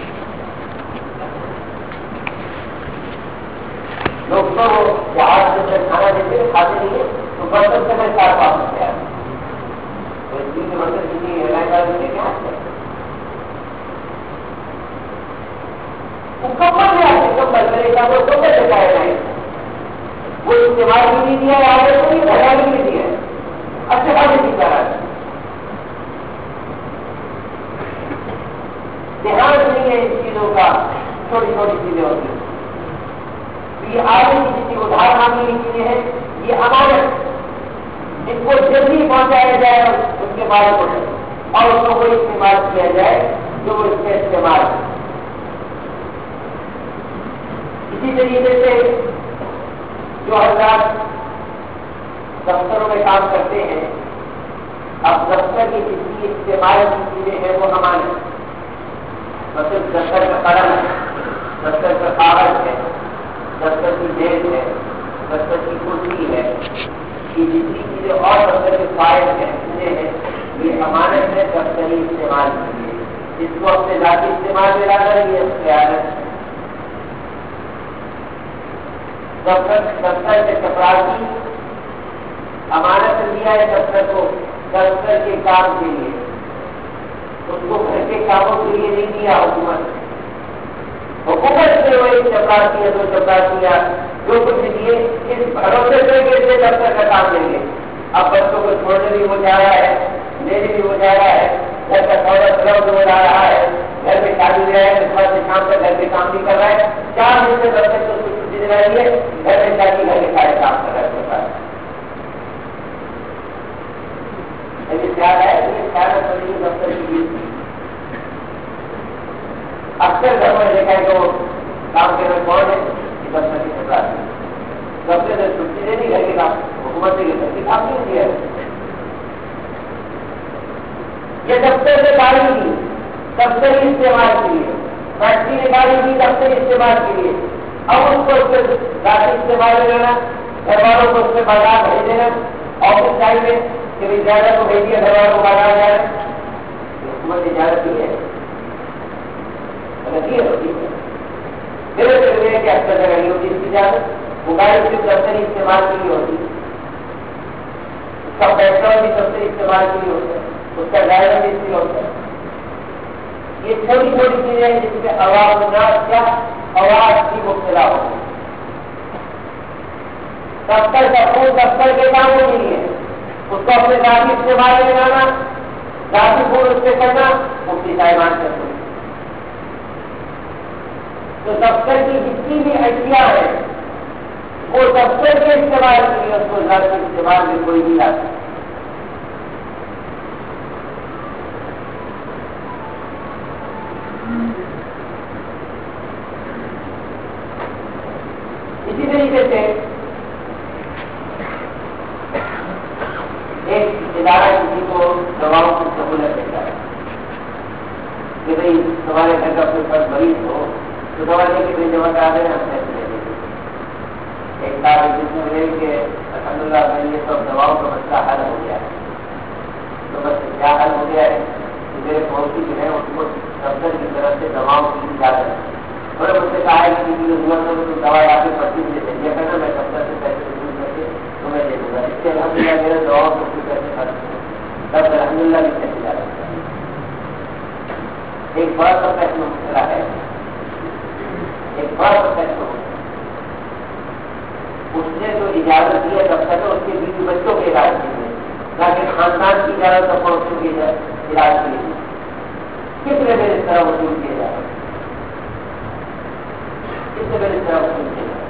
لوگ تو جہاز سے کھانا دیتے ہیں کھاتے نہیں ہے تو برتن سے میں ساتھ واپس گیا تو اس چیز برتن کسی ایئر لائن والے کیا مکمل ہے، مکمل میرے کا وہ مکمل دکھایا جائے، وہ استعمال بھی نہیں دیا آگے کو نہیں بھرا بھی نہیں دیا، اچھا خاصی نہیں کرا ہے، دھیان نہیں ہے ان چیزوں کا، چھوٹی چھوٹی چیزیں ہوتی ہیں۔ یہ آگے کی جتنی ادھار مانگی ہوئی چیزیں ہیں یہ امانت، ان کو جلدی پہنچایا جائے اس کے بعد اور اس کو کوئی استعمال کیا جائے جو وہ اس کے استعمال ہے۔ اسی طریقے سے جو حضرات دفتروں میں کام کرتے ہیں، اب دفتر کی جتنی استعمال کی چیزیں ہیں وہ امانت، مطلب دفتر کا قلم ہے، دفتر کا کاغذ ہے، دفتر کی میز ہے، دفتر کی کرسی ہے، یہ جتنی چیزیں اور دفتر کے فائد ہیں یہ امانت ہے دفتری استعمال کے لیے. اس کو اپنے ذاتی استعمال میں لا کر یہ خیالت دفتر کے چپراسی امانت دیا ہے دفتر کو دفتر کے کام کے لیے. اس کو گھر کے کاموں کے لیے نہیں دیا حکومت سے وہ ایک چپراسی ہے دو چپراسیاں جو کچھ دیے اس بھروسے سے کہ اسے دفتر کا کام دیں گے. اب بچوں کو چھوڑنے بھی وہ جا رہا ہے لینے بھی وہ جا رہا ہے گھر کا سودا سلب وہ جا رہا ہے گھر میں شادی بھی رہا ہے صبح سے شام تک گھر کے کام بھی کر رہا ہے 4 دن سے دفتر کو چھٹی دے رہی ہے گھر میں شادی گھر کے سارے کام کر رہا ہے. خیال ہے دفتر کی اکثر گھر میں دیکھا ہے کہ وہ کام کرنے کون ہے دفتر کی چپراسی دفتر سے چھٹی دینی گھر کے کام حکومت سے گھر کے کام نہیں دیا. یہ دفتر سے گاڑی دی دفتری استعمال کے لیے فیکٹری نے گاڑی دی دفتری استعمال کے لیے. اب اس کو ذاتی استعمال میں لینا گھر والوں کو اس میں بازار بھیج دینا آفس ٹائم میں کہ زیادہ کو بھیجیے گھر والوں کو بازار جائے حکومت کی اجازت دی ہے اکثر جگہ نہیں ہوتی اس کی اجازت. وہ گاڑی صرف دفتری استعمال کے لیے ہوتی ہے اس کا پیٹرول بھی دفتری استعمال کے لیے ہوتا ہے اس کا ڈرائیور بھی اس لیے ہوتا ہے. یہ چھوٹی چھوٹی چیزیں ہیں جس میں آواز کی مبتلا ہو. دفتر کا خون دفتر کے کاموں کے لیے اس کو اپنے ذاتی استعمال میں لانا ذاتی خون اس پہ کرنا مفتی صاحبان کرتے ہیں. تو دفتر کی جتنی بھی اشیاء ہے وہ دفتر کے استعمال کے لیے اس کو ذاتی استعمال میں کوئی نہیں لاتا. اسی طریقے سے ایک ادارہ کسی کو دواؤں کی سہولت دیتا ہے کہ بھائی ہمارے گھر کا کوئی فرد مریض ہو تو دوا لے کے جمع کرا دیں ہم پیسے لے لیں. ایک بار جس میں ملے کہ الحمدللہ یہ سب دواؤں کا مسئلہ حل ہو گیا ہے. تو بس کیا حل ہو گیا ہے کہ میرے پڑوسی جو ہے اس کو دفتر کی طرف سے دواؤں کی اجازت ہے. اور مجھ سے کہا ہے کہ کسی کو ضرورت ہو تو دوا آ کے پرچی مجھے دے دیا کرنا میں دفتر سے پیسے وصول کر کے تمہیں دے دوں گا. اس سے الحمدللہ میرے دواؤں کو کچھ پیسے خرچ تب الحمدللہ بھی پیسے جا رہا ہے. ایک بڑا سا فیصلہ مسئلہ ہے ایک بڑا سا فیصلہ اس نے جو اجازت دی ہے دفتر میں اس کے بیوی بچوں کے علاج کے لیے تاکہ خاندان کی اجازت اور پڑوسیوں کے علاج کے لیے کس لیے میرے اس طرح وصول کیا جائے کس سے میرے اس طرح وصول کیا جائے.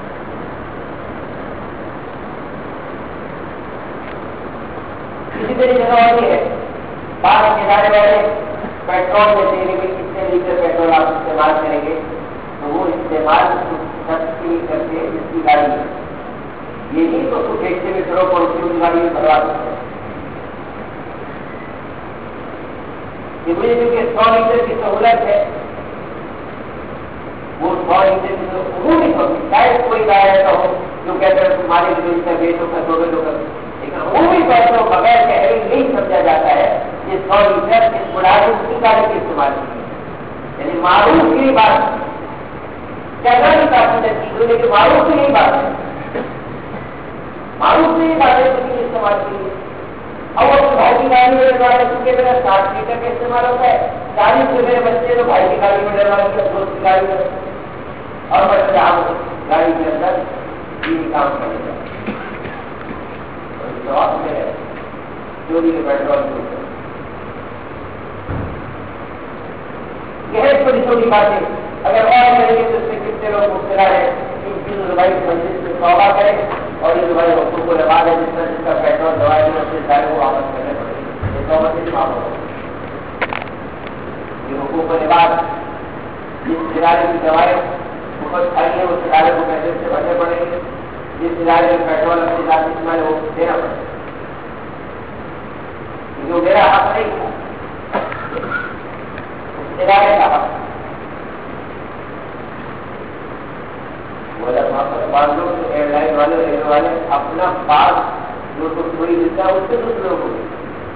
اسی طریقے سے اور یہ ہے بعض ادارے والے پیٹرول میں دیں گے کہ کتنے لیٹر پیٹرول آپ استعمال کریں گے تو وہ استعمال کر کے جس کی گاڑی ہے یہ نہیں تو دیکھتے ہوئے کرو پڑوسیوں کی گاڑی میں بھروا سکتے ہیں. یہ مجھے کیونکہ 100 لیٹر کی سہولت ہے وہ 100 لیٹر کی عمومی شاید کوئی گاڑی ایسا ہو جو کہتے ہیں تمہارے لیے کا بیٹو کا دو بیٹو کا لیکن عمومی پیسوں بغیر کہنے نہیں سمجھا جاتا ہے یہ 100 لیٹر اس بڑھانے کی گاڑی کے استعمال کی یعنی معروف کی بات کہنا بھی کافی چیز لیکن معروف کی یہی بات ہے معروف سے یہ بات ہے کسی استعمال کی اور وہ بھائی کی گاڑی میں ڈلوا رہے کیونکہ میرا 60 لیٹر کا استعمال ہوتا ہے 40 سے میرے بچے تو بھائی کی گاڑی میں ڈلوا رہے دوست کی گاڑی میں اور بچے آپ گاڑی کے اندر یہ کام کرے گا جواب میں ہے چوری کے پیٹرول یہ ہے چھوٹی چھوٹی باتیں اگر اور کریں گے تو اس سے کتنے لوگ مبتلا ہے ان کی دوائی مسجد سے توبہ کریں اور یہ دوائی حقوق کو لگا دیں جس کا پیٹرول دوائی میں اس سے سارے کو واپس کرنے پڑے گی یہ توبہ سے معاف ہوگا. یہ حقوق کو لباس جس ادارے کی دوائیں بہت کھائی ہے اس ادارے کو پیسے سے بھرنے پڑیں گے جس ادارے میں پیٹرول اپنے ذاتی استعمال وہ دینا پڑے گا. جو میرا حق نہیں تھا ادارے کا حق ایئر لائن والے ریلوے والے اپنا پاس جو تو کوئی ملتا ہے اس سے دوسرے لوگوں کو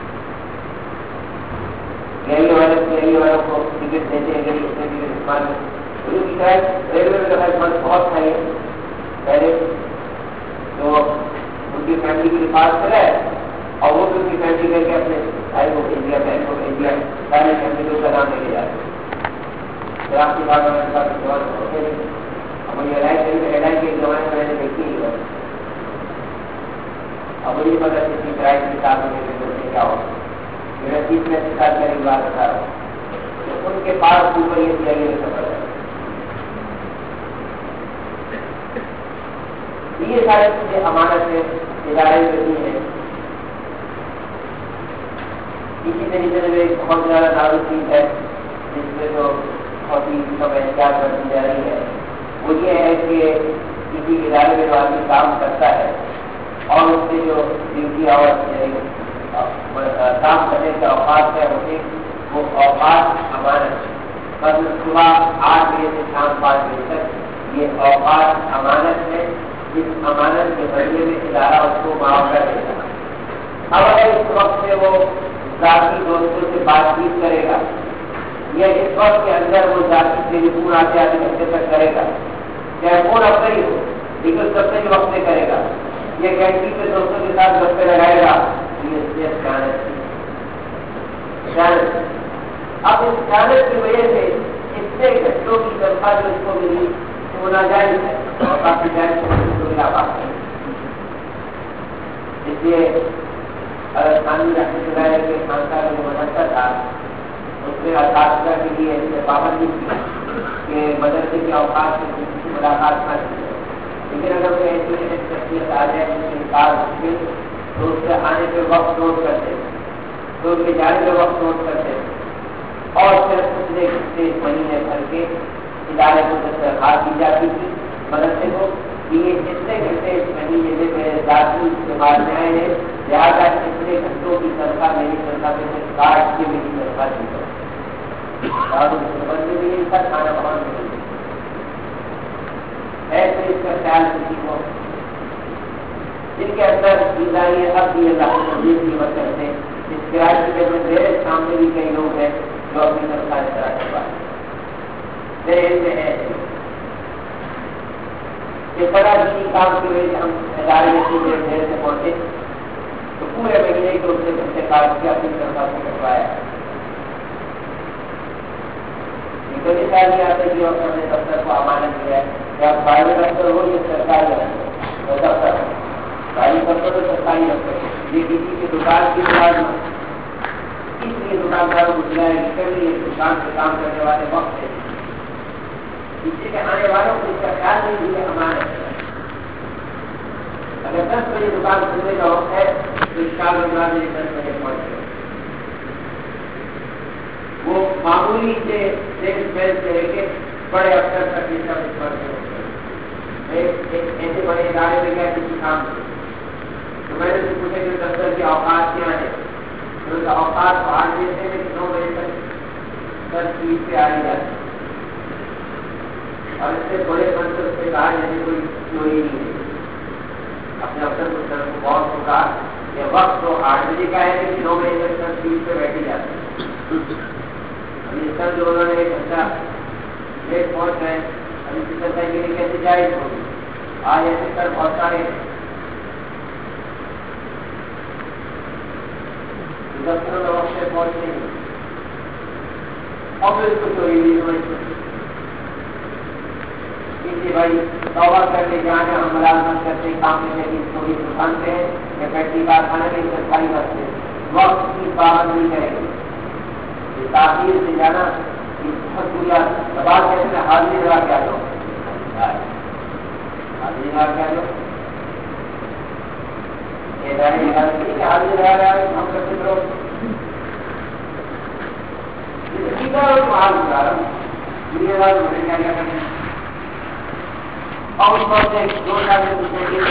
گیری والوں کو ٹکٹ دیتے ہیں گیری اتنے ٹکٹ استعمال میں کی شاید ریلوے میں جو بہت ہے پہلے تو ان کی فیملی کے پاس کرے اور وہ بھی ان کی فیملی کر کے اپنے بھائی کو بھیج دیا بہن کو بھیج دیا ساری فیملی کا نام لے کے جاتے پھر آپ کی بات ہوتے ہیں اب یہ ایڈائن کے زمانے میں میں نے دیکھی ہی اب مجھے پتا کسی کرائے کی کتاب میں کیا ہو میرا 30 سال کا ایک بات بتا رہا ہوں ان کے پاس اوپر یہ دیا یہ سفر ہے یہ ساری چیزیں امانت ہے ادارے میں بھی ہیں اسی طریقے سے ایک بہت زیادہ دارو چیز ہے جس میں تو بہت ہی سب احتیاط برتی جا رہی ہے وہ یہ ہے کہ کسی ادارے میں جو آدمی کام کرتا ہے اور اس سے جو ڈیوٹی اور کام کرنے کے اوقات ہے وہ اوقات امانت مطلب صبح 8 بجے سے شام 5 بجے تک یہ اوقات امانت ہے جس امانت کے ذریعے میں ادارہ اس کو معاوضہ دے گا اب اگر اس وقت میں وہ ذاتی دوستوں سے بات چیت کرے گا یا اس وقت کے اندر وہ ذاتی ٹیلی فون آتے گھنٹے تک کرے گا چاہے فون اپنا ہی ہو لیکن سب سے وقت میں کرے گا یہ کینٹین میں دوستوں کے ساتھ گپے لگائے گا یہ اب اس خیالت کی وجہ سے اتنے گھنٹوں کی تنخواہ جو اس کو ملی وہ ناجائز ہے اور کافی جائز بات ہے اس لیے اگر قانون رکھنے ہے کہ خانقاہ کا جو مدرسہ تھا اس میں اساتذہ کے لیے ایسے پابندی کی کہ مدرسے کے اوقات میں کسی کی ملاقات نہ کی لیکن اگر کوئی ایسی شخصیت آ جائے جس کے ساتھ تو اس سے آنے کے وقت نوٹ کرتے تو اس کے جانے کے وقت نوٹ کرتے اور پھر پچھلے ہفتے مہینے بھر کے ادارے کو درخواست دی جاتی تھی مدرسے کو کہ یہ اتنے گھنٹے اس مہینے میں میرے ذاتی استعمال میں آئے ہیں لہٰذا اتنے گھنٹوں کی تنخواہ میری تنخواہ میں کاٹ کے میری تنخواہ دی بھی یہی تھا کھانا بہت نہیں ایسے اس کا خیال کسی کو جن کے اندر ادارے اب بھی اللہ کی قیمت کرتے ہیں اس کرایہ کی وجہ سے میرے سامنے بھی کئی لوگ ہیں جو اپنی تنخواہ اس طرح کے پاس میرے میں ہے یہ بڑا بھی کام کی وجہ سے ہم ادارے میں دیر سے پہنچے تو پورے مہینے کے اس سے گھنٹے کاٹ کے اپنی تنخواہ سے کٹوایا یہ خیال آتا ہے کہ ہم نے دفتر کو امانت دیا ہے کہ آپ پرائیویٹ دفتر ہو یا سرکاری دفتر ہو پرائیویٹ دفتر تو سرکاری دفتر یہ کسی کی دکان کی بات اس لیے دکانداروں کو دلایا کہ دکان سے کام کرنے والے وقت ہے کسی کے آنے والوں کو اس کا خیال نہیں دیا امانت ہے اگر 10 بجے دکان کھلنے کا وقت ہے تو اس کال میں 10 بجے پہنچ گئے وہ معمولی سے لے کے بڑے افسر تک یہ سب ایسے بڑے ادارے میں گیا کسی کام سے تو میں نے پوچھا کہ دفتر کے اوقات کیا ہے تو ان کا اوقات 8 بجے سے 9 بجے تک 10 چیز پہ آئی جاتی اور اس سے بڑے منصب سے کہا جیسے کوئی چوری نہیں ہے اپنے افسر کو بہت کو کہا کہ وقت تو 8 بجے کا ہے لیکن 9 بجے تک 10 چیز پہ بیٹھی جاتی سر جو انہوں نے ایک گھنٹہ لیٹ پہنچ گئے ابھی فکر ہے کہ کیسے جائز ہوگی آج ایسے سر بہت سارے دفتروں میں وقت سے پہنچ نہیں اور پھر اس کو چوری ہوئی کسی بھائی توبہ کر کے جہاں جہاں ہم ملازمت کرتے کام میں لگی چوری دکان پہ یا فیکٹری کارخانے میں سرکاری کرتے وقت کی پابندی کریں گے تاخیر سے جانا بہت بری سوال کہتے ہیں حاضری لگا کیا دو حاضری لگا کیا دو حاضری لگا رہا ہے ہم کرتے کرو اور اس وقت 2 سال میں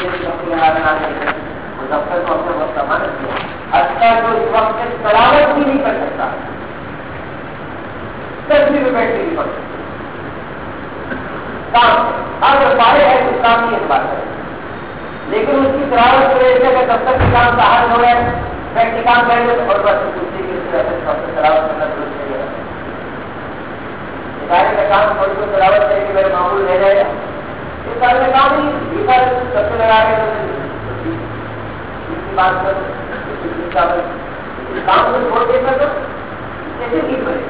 دفتر کو اپنے وقت سامان کیا اچھا جو اس وقت میں سلامت بھی نہیں کر سکتا میں بیٹھنے کی پڑتی کام اگر پارے ہے تو کام کی بات ہے لیکن اس کی تلاوت کی وجہ سے اگر دفتر کے کام ایسے کام کریں گے تو اور بات پوچھتے کہ اس سے تلاوت کرنا درست نہیں ہے. کا کام تھوڑی کو تلاوت کرے کہ میرے معمول رہ جائے گا. یہ سارے میں کام نہیں یہ سارے سب سے لگا کے بات کر کام کو چھوڑ دے کر کیسے ٹھیک بنے.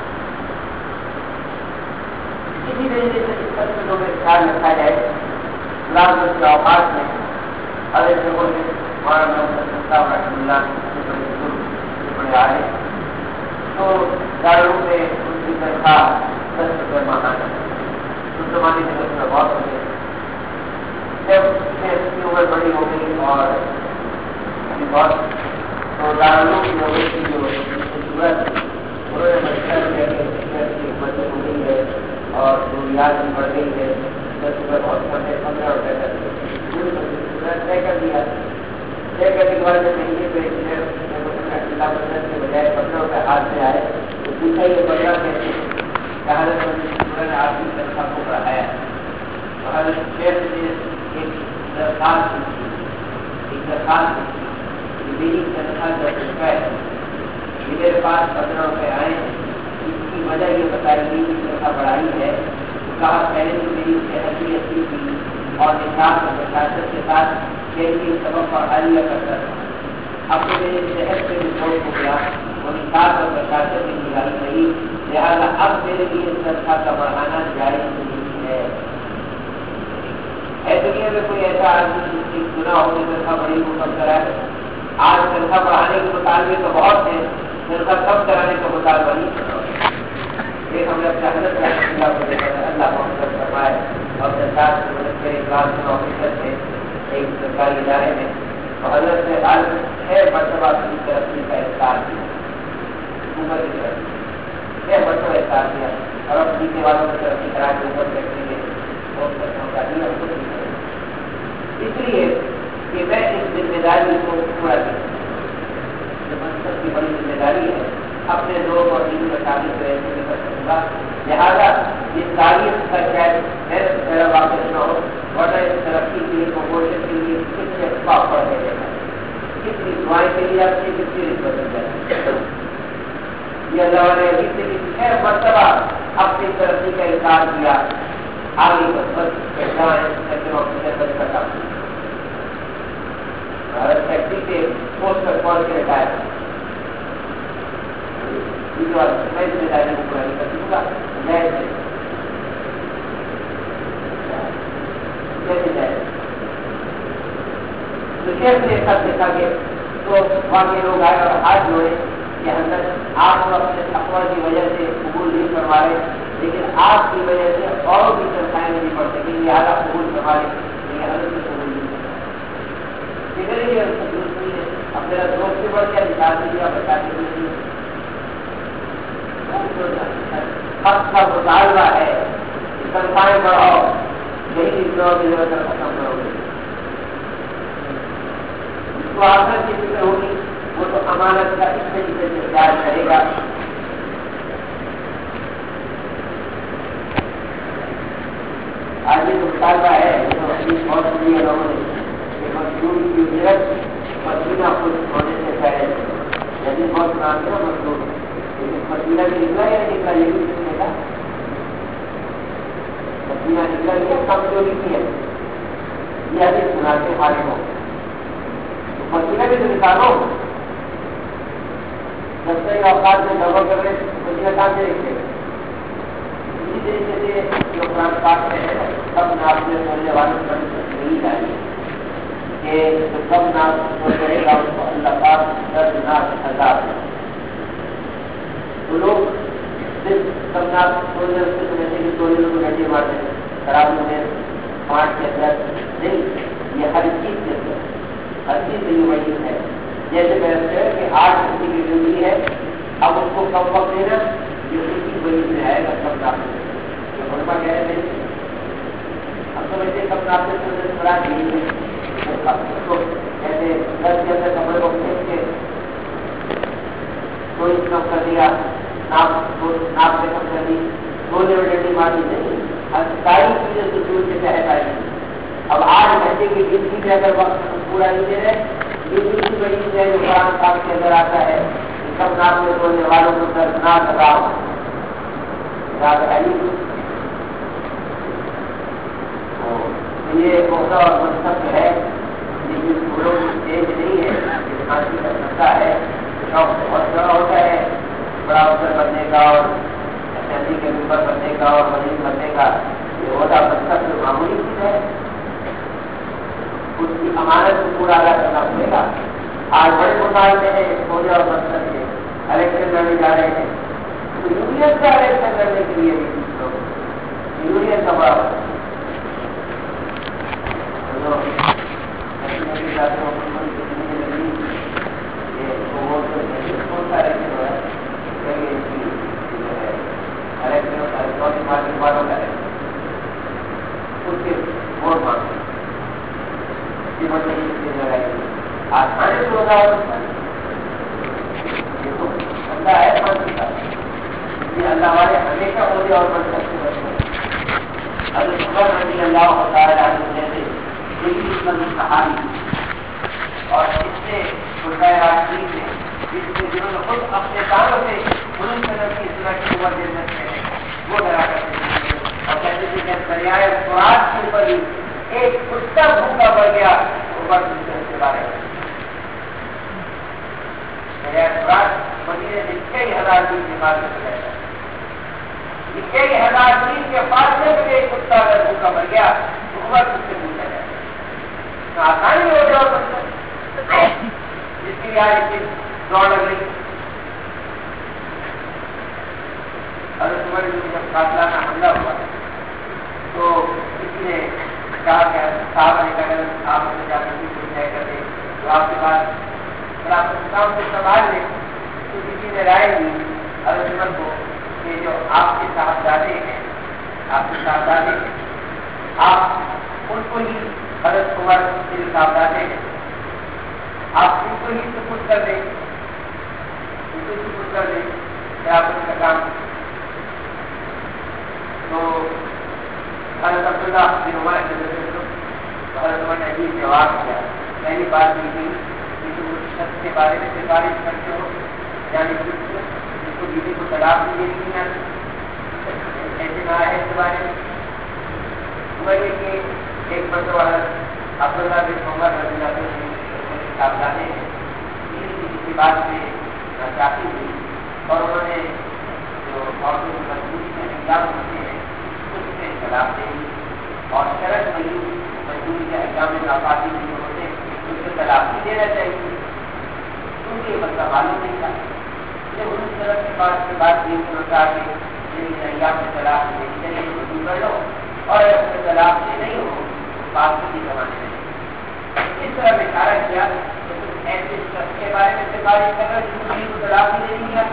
کسی طریقے سے اس طرح میں خیال رکھا جائے غلام کے اوقات میں حضرت جگہوں میں مولانا رحمۃ اللہ بڑے آئے تو دارالعلوم میں ان کی تنخواہ 10 روپئے ماہانہ. اس زمانے میں اس میں بہت ہوتے جب اس کی عمر بڑی ہو گئی اور بہت تو دارالعلوم کی یونیورسٹی جو ضرورت انہوں نے مشورہ کیا کہ بچت ہو گئی ہے اور ضروریات بھی بڑھ گئی ہے. 10 روپئے بہت کم ہے 15 روپئے طے کر دیا. طے کرنے کے بعد جب مہینے پہ کے بجائے 15 روپئے ہاتھ سے آئے تو پوچھا یہ 15 کیسے نے آپ کی تنخواہ کو بڑھایا. حضرت شیخ نے ایک درخواست میری تنخواہ 10 روپئے میرے پاس 15 روپئے آئے. اس کی وجہ یہ بتائی گئی کہ تنخواہ بڑھائی ہے. کہا پہلے تو میری صحت بھی اچھی تھی اور نصاب اور بشاشت کے ساتھ کھیل سبق پڑھایا کرتا تھا. اب تو میری صحت سے بھی بہت ہو گیا اور نصاب اور بشاشت کی نگاہی نہیں. لہٰذا اب میرے لیے تنخواہ کا بڑھانا جائز نہیں ہے. دنیا میں کوئی ایسا آدمی جس کی گناہ ہو کہ تنخواہ بڑی کو کم کرائے. آج تنخواہ بڑھانے کے مطالبے تو بہت ہیں, تنخواہ کم کرانے کا مطالبہ نہیں. ایک ہم نے اپنے حضرت اللہ کو دیکھا ہے, اللہ محمد فرمائے اور سرکار کی مدد کرے. کلاس میں آفیسر تھے ایک سرکاری ادارے میں, اور حضرت نے حال 6 مرتبہ کی ترقی کا اختیار کیا. اوپر کی طرف 6 مرتبہ اختیار کیا اور اب نیچے والوں کو ترقی کرا کے اوپر بیٹھنے کے اس لیے کہ میں اس ذمہ داری کو پورا کروں. جو منصب کی بڑی ذمہ داری ہے اپنے لوگ اور دین کا تعلق رہنے میں کر سکوں گا. لہٰذا اس تاریخ کا شاید میرا واپس نہ ہو, ورنہ اس ترقی کے لیے پروموشن کے لیے کتنے افواہ پڑھنے دینا, کتنی دعائیں کے لیے آپ کی کتنی رشوت مل جائے. یہ اللہ نے ابھی سے 6 مرتبہ اپنی ترقی کا انکار کیا. آگے بس آفیسر بن سکا. بھارت فیکٹری کے پوسٹ پر پہنچ کے رکھایا میں ذمہ داری کو پورا نہیں کر سکوں گا. شیخ نے سب دیکھا کہ تو وہاں کے لوگ آئے اور ہاتھ جوڑے کہ حضرت آپ کو اپنے تقوی کی وجہ سے قبول نہیں کروا رہے, لیکن آپ کی وجہ سے اور بھی تنخواہیں نہیں پڑ سکیں. لہٰذا قبول کروا لیں, لیکن حضرت سے قبول نہیں اب میرا دوست بھی بڑھ گیا, نکال دیا, بچا کے بھی حق کا مطالبہ ہے. تنخواہیں بڑھاؤ, یہی ختم کرو گے. اس کو آخر کی فکر ہوگی وہ تو امانت کا اس طریقے سے خیال کرے گا. آج یہ مطالبہ ہے جو اپنی بہت بڑی لوگوں نے کہ مزدور کی اجرت پسینہ خود ہونے سے پہلے یعنی بہت نام ہے مزدور, لیکن پسینہ بھی نکلا یا نہیں نکلا یہ بھی پوچھنے کا. پسینہ نکلا یا کمزوری کی ہے یہ ابھی سناتے والے ہو تو پسینہ بھی تو نکالو. دستے کا اوقات میں گڑبڑ کر رہے پسینہ کہاں سے نکلے. اسی طریقے سے جو قرآن پاک میں ہے سب ناپ میں بولنے والوں پر نہیں جائے کہ جو سب ناپ جو کرے گا اس کو اللہ پاک 10 ناپ عذاب ہے. تو لوگ صرف سب ناپ چھوڑنے اس سے سمجھتے کہ چوری لوگ گھنٹے مارتے ہیں, خرابی میں 5 کے اندر نہیں. یہ ہر چیز کے اندر ہر چیز یہ وہی ہے. جیسے کہتے ہیں کہ 8 گھنٹے کی ڈیوٹی ہے, اب اس کو کم وقت دینا یہ اسی کی وجہ سے آئے گا. سب ناپ کہہ رہے تھے اب تو ویسے کم ناپ سے بڑا نہیں ہے. کہتے 10 کے اندر کمرے کو پھینک کے کوئی کم کر دیا, ناپ سے کم کر دی, 2 لیول ڈنڈی مار دی نہیں. ساری چیزیں سسول کے تحت آئی. اب 8 گھنٹے کی ڈیوٹی میں اگر وقت پورا نہیں دے رہے یہ دوسری بڑی چیز ہے جو قرآن پاک کے اندر آتا ہے سب نام میں بولنے والوں کو دردناک عذاب علی یہ موقع اور منصب ہے لیکن پوروں کی اسٹیج نہیں ہے حاصل کر سکتا ہے شوق بہت بڑا ہوتا ہے بڑا افسر بننے کا اور اسمبلی کے ممبر بننے کا اور وزیر بننے کا یہ ہوتا منصب جو معمولی چیز ہے اس کی امانت کو پورا ادا کرنا پڑے گا. آج بڑے مطالبے ہیں فوجی اور منصب کے الیکشن لڑنے جا رہے ہیں تو یونین کا الیکشن لڑنے کے لیے بھی یونین کا بڑا آسانی سے ہوگا اللہ والے ہمیشہ ہو جائے اور بن سکتے اللہ کہانی اور اس سے جس نے جنہوں نے خود اپنے کاموں سے ان قدر کی اصلاح کی عمر دے سکتے ہیں وہ ڈرا کرتے ہیں اور کہتے تھے کہ دریائے فرات کے اوپر ہی ایک کتا بھوکا پڑ گیا اوپر کے بارے میں دریائے فرات مدینے سے کئی ہزار میل کے بعد گیا کئی ہزار میل کے فاصلے میں ایک کتا اگر بھوکا مر گیا تو عمر اس سے پوچھا جائے آسانی ہو جاؤ جس کے لیے آج دوڑ لگ رہی اگر تمہارے جب قاتلانہ حملہ ہوا تو کسی نے کہا کہ صاحب نے کہا آپ نے جا کر طے کر دیں تو آپ کے پاس آپ کام سے سنبھال لیں تو کسی نے رائے دی حضرت عمر کو کہ جو آپ کے صاحبزادے ہیں آپ کے صاحبزادے ہیں آپ ان کو ہی حضرت عمر کے صاحبزادے ہیں آپ ان کو ہی سپرد کر دیں کہ آپ ان کا کام تو حضرت عبداللہ بن عمر حضرت عمر نے عجیب جواب دیا پہلی بات یہ تھی کہ تم اس شخص کے بارے میں سفارش کرتے ہو یعنی جس کو بیوی کو طلاق بھی دینی ہے ایسے نہ ہے اس کے بارے میں عمر یہ کہ ایک مرتبہ عبداللہ بن عمر رضی اللہ عنہ صاحبزادے ہیں کسی بات میں چاہتی ہوئی اور انہوں نے جو عورتوں کی مجبوری میں احکام ہوتے ہیں اس میں خلاف دے دی اور شرط مجبوری کے احکام میں ناپاکی جو ہوتے ہیں اس سے طلاق بھی دینا چاہیے کیونکہ یہ مسئلہ معلوم نہیں تھا جب ان طرح کے بات یہ ہوتا کہ احکام میں طلاق دینی چاہیے رجوع کر لو اور اگر طلاق سے نہیں ہو بات کی زمانے میں اس طرح میں اشارہ کیا کہ تم ایسے شخص کے بارے میں سفارش کر رہے جس کو طلاق بھی دے دیا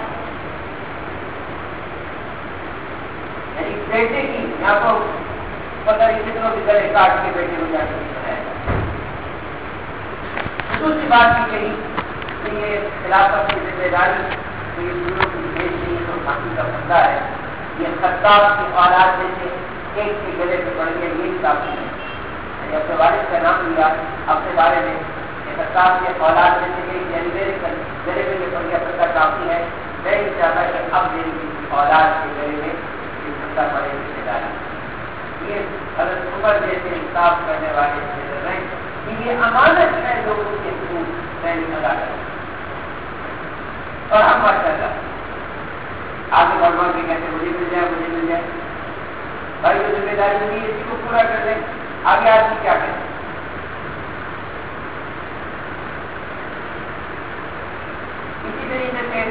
یعنی بیٹے کی یہاں کو پتہ نہیں کتنوں کی گلے کاٹ کے بیٹے ہو جاتے ہیں دوسری بات کی کہی کہ یہ خلافت کی ذمہ داری تو یہ دونوں کی بھیج نہیں ہے تو باقی کا بندہ ہے یہ خطاب کی اولاد میں سے ایک کے گلے پہ پڑ گیا یہ کافی ہے اپنے والد کا نام لیا اپنے بارے میں خطاب کے اولاد میں سے ایک یعنی میرے گلے میں یہ پڑ گیا پتہ کافی ہے میں نہیں چاہتا کہ اب میری اولاد کے گلے میں یہ پتہ پڑے ذمہ داری یہ حضرت عمر جیسے انصاف کرنے والے ہیں کہ یہ امانت ہے لوگوں کے حقوق میں نہیں ادا کروں اور ہم ماشاء اللہ آگے بڑھ کے کہتے مجھے مل جائے بھائی جو ذمہ داری ہوگی اسی کو پورا کر دیں آگے آدمی کیا کریں اسی طریقے سے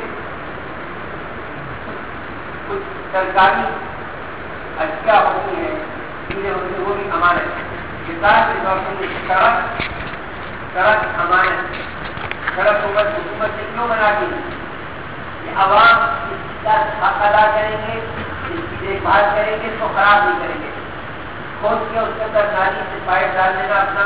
کچھ سرکاری اشیاء ہوتی ہیں چیزیں ہوتی ہیں وہ بھی امانت ہے مثال کے طور پر سڑک امانت سڑک حکومت نے کیوں بنا دی کہ عوام اس کا حق ادا کریں گے اس کی دیکھ بھال کریں گے اس کو خراب نہیں کریں گے کھود کے اس کے اندر نالی سے پائپ ڈال دینا اپنا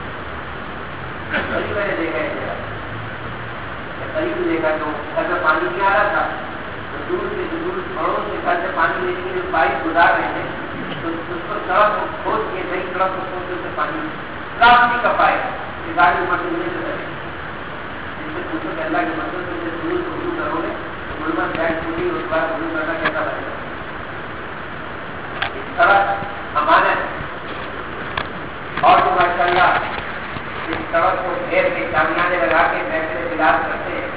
وہی میں نے دیکھا ہے قریب دیکھا تو گھر میں پانی نہیں آ رہا تھا تو دور سے پڑوس سے گھر سے پانی لینے کے لیے پائپ گزار رہے تھے تو اس کو سڑک کو کھود کے نئی سڑک کو کھود سے پانی پلاسٹک کا پائپ یہ گاڑی اوپر سے نہیں سکتے جس سے کہ اللہ کے مطلب سے ضرور وضو کرو گے ظلمت بیٹھ ہوگی اس بار وضو کرنا کیسا بنے گا. اس طرح امانت اور جو ماشاء اللہ اس طرح کو گھیر کے کامیانے لگا کے فیصلے خلاف کرتے ہیں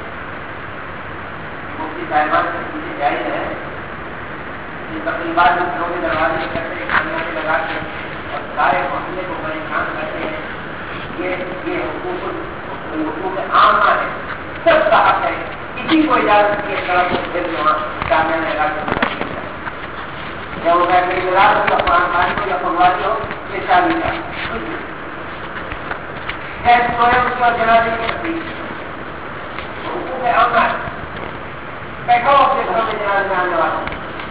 مفتی صاحبان سے چیزیں جائز ہے تقریبات گھروں کے دروازے کرتے ہیں کامیانے لگا کے اور سارے محلے کو پریشان کرتے ہیں. یہ حقوق عام ہے سب کا حق ہے. کسی کو اجازت کی طرح کو پھر وہاں کامیانے لگا کے یا وہ رات ہو یا قرآن خانی ہو یا قربانی ہو یہ شادی کا سوئے اس کا جنازے کی تقریب حقوق عام ہے. بیٹھو اپنے گھروں میں جنازے میں آنے والوں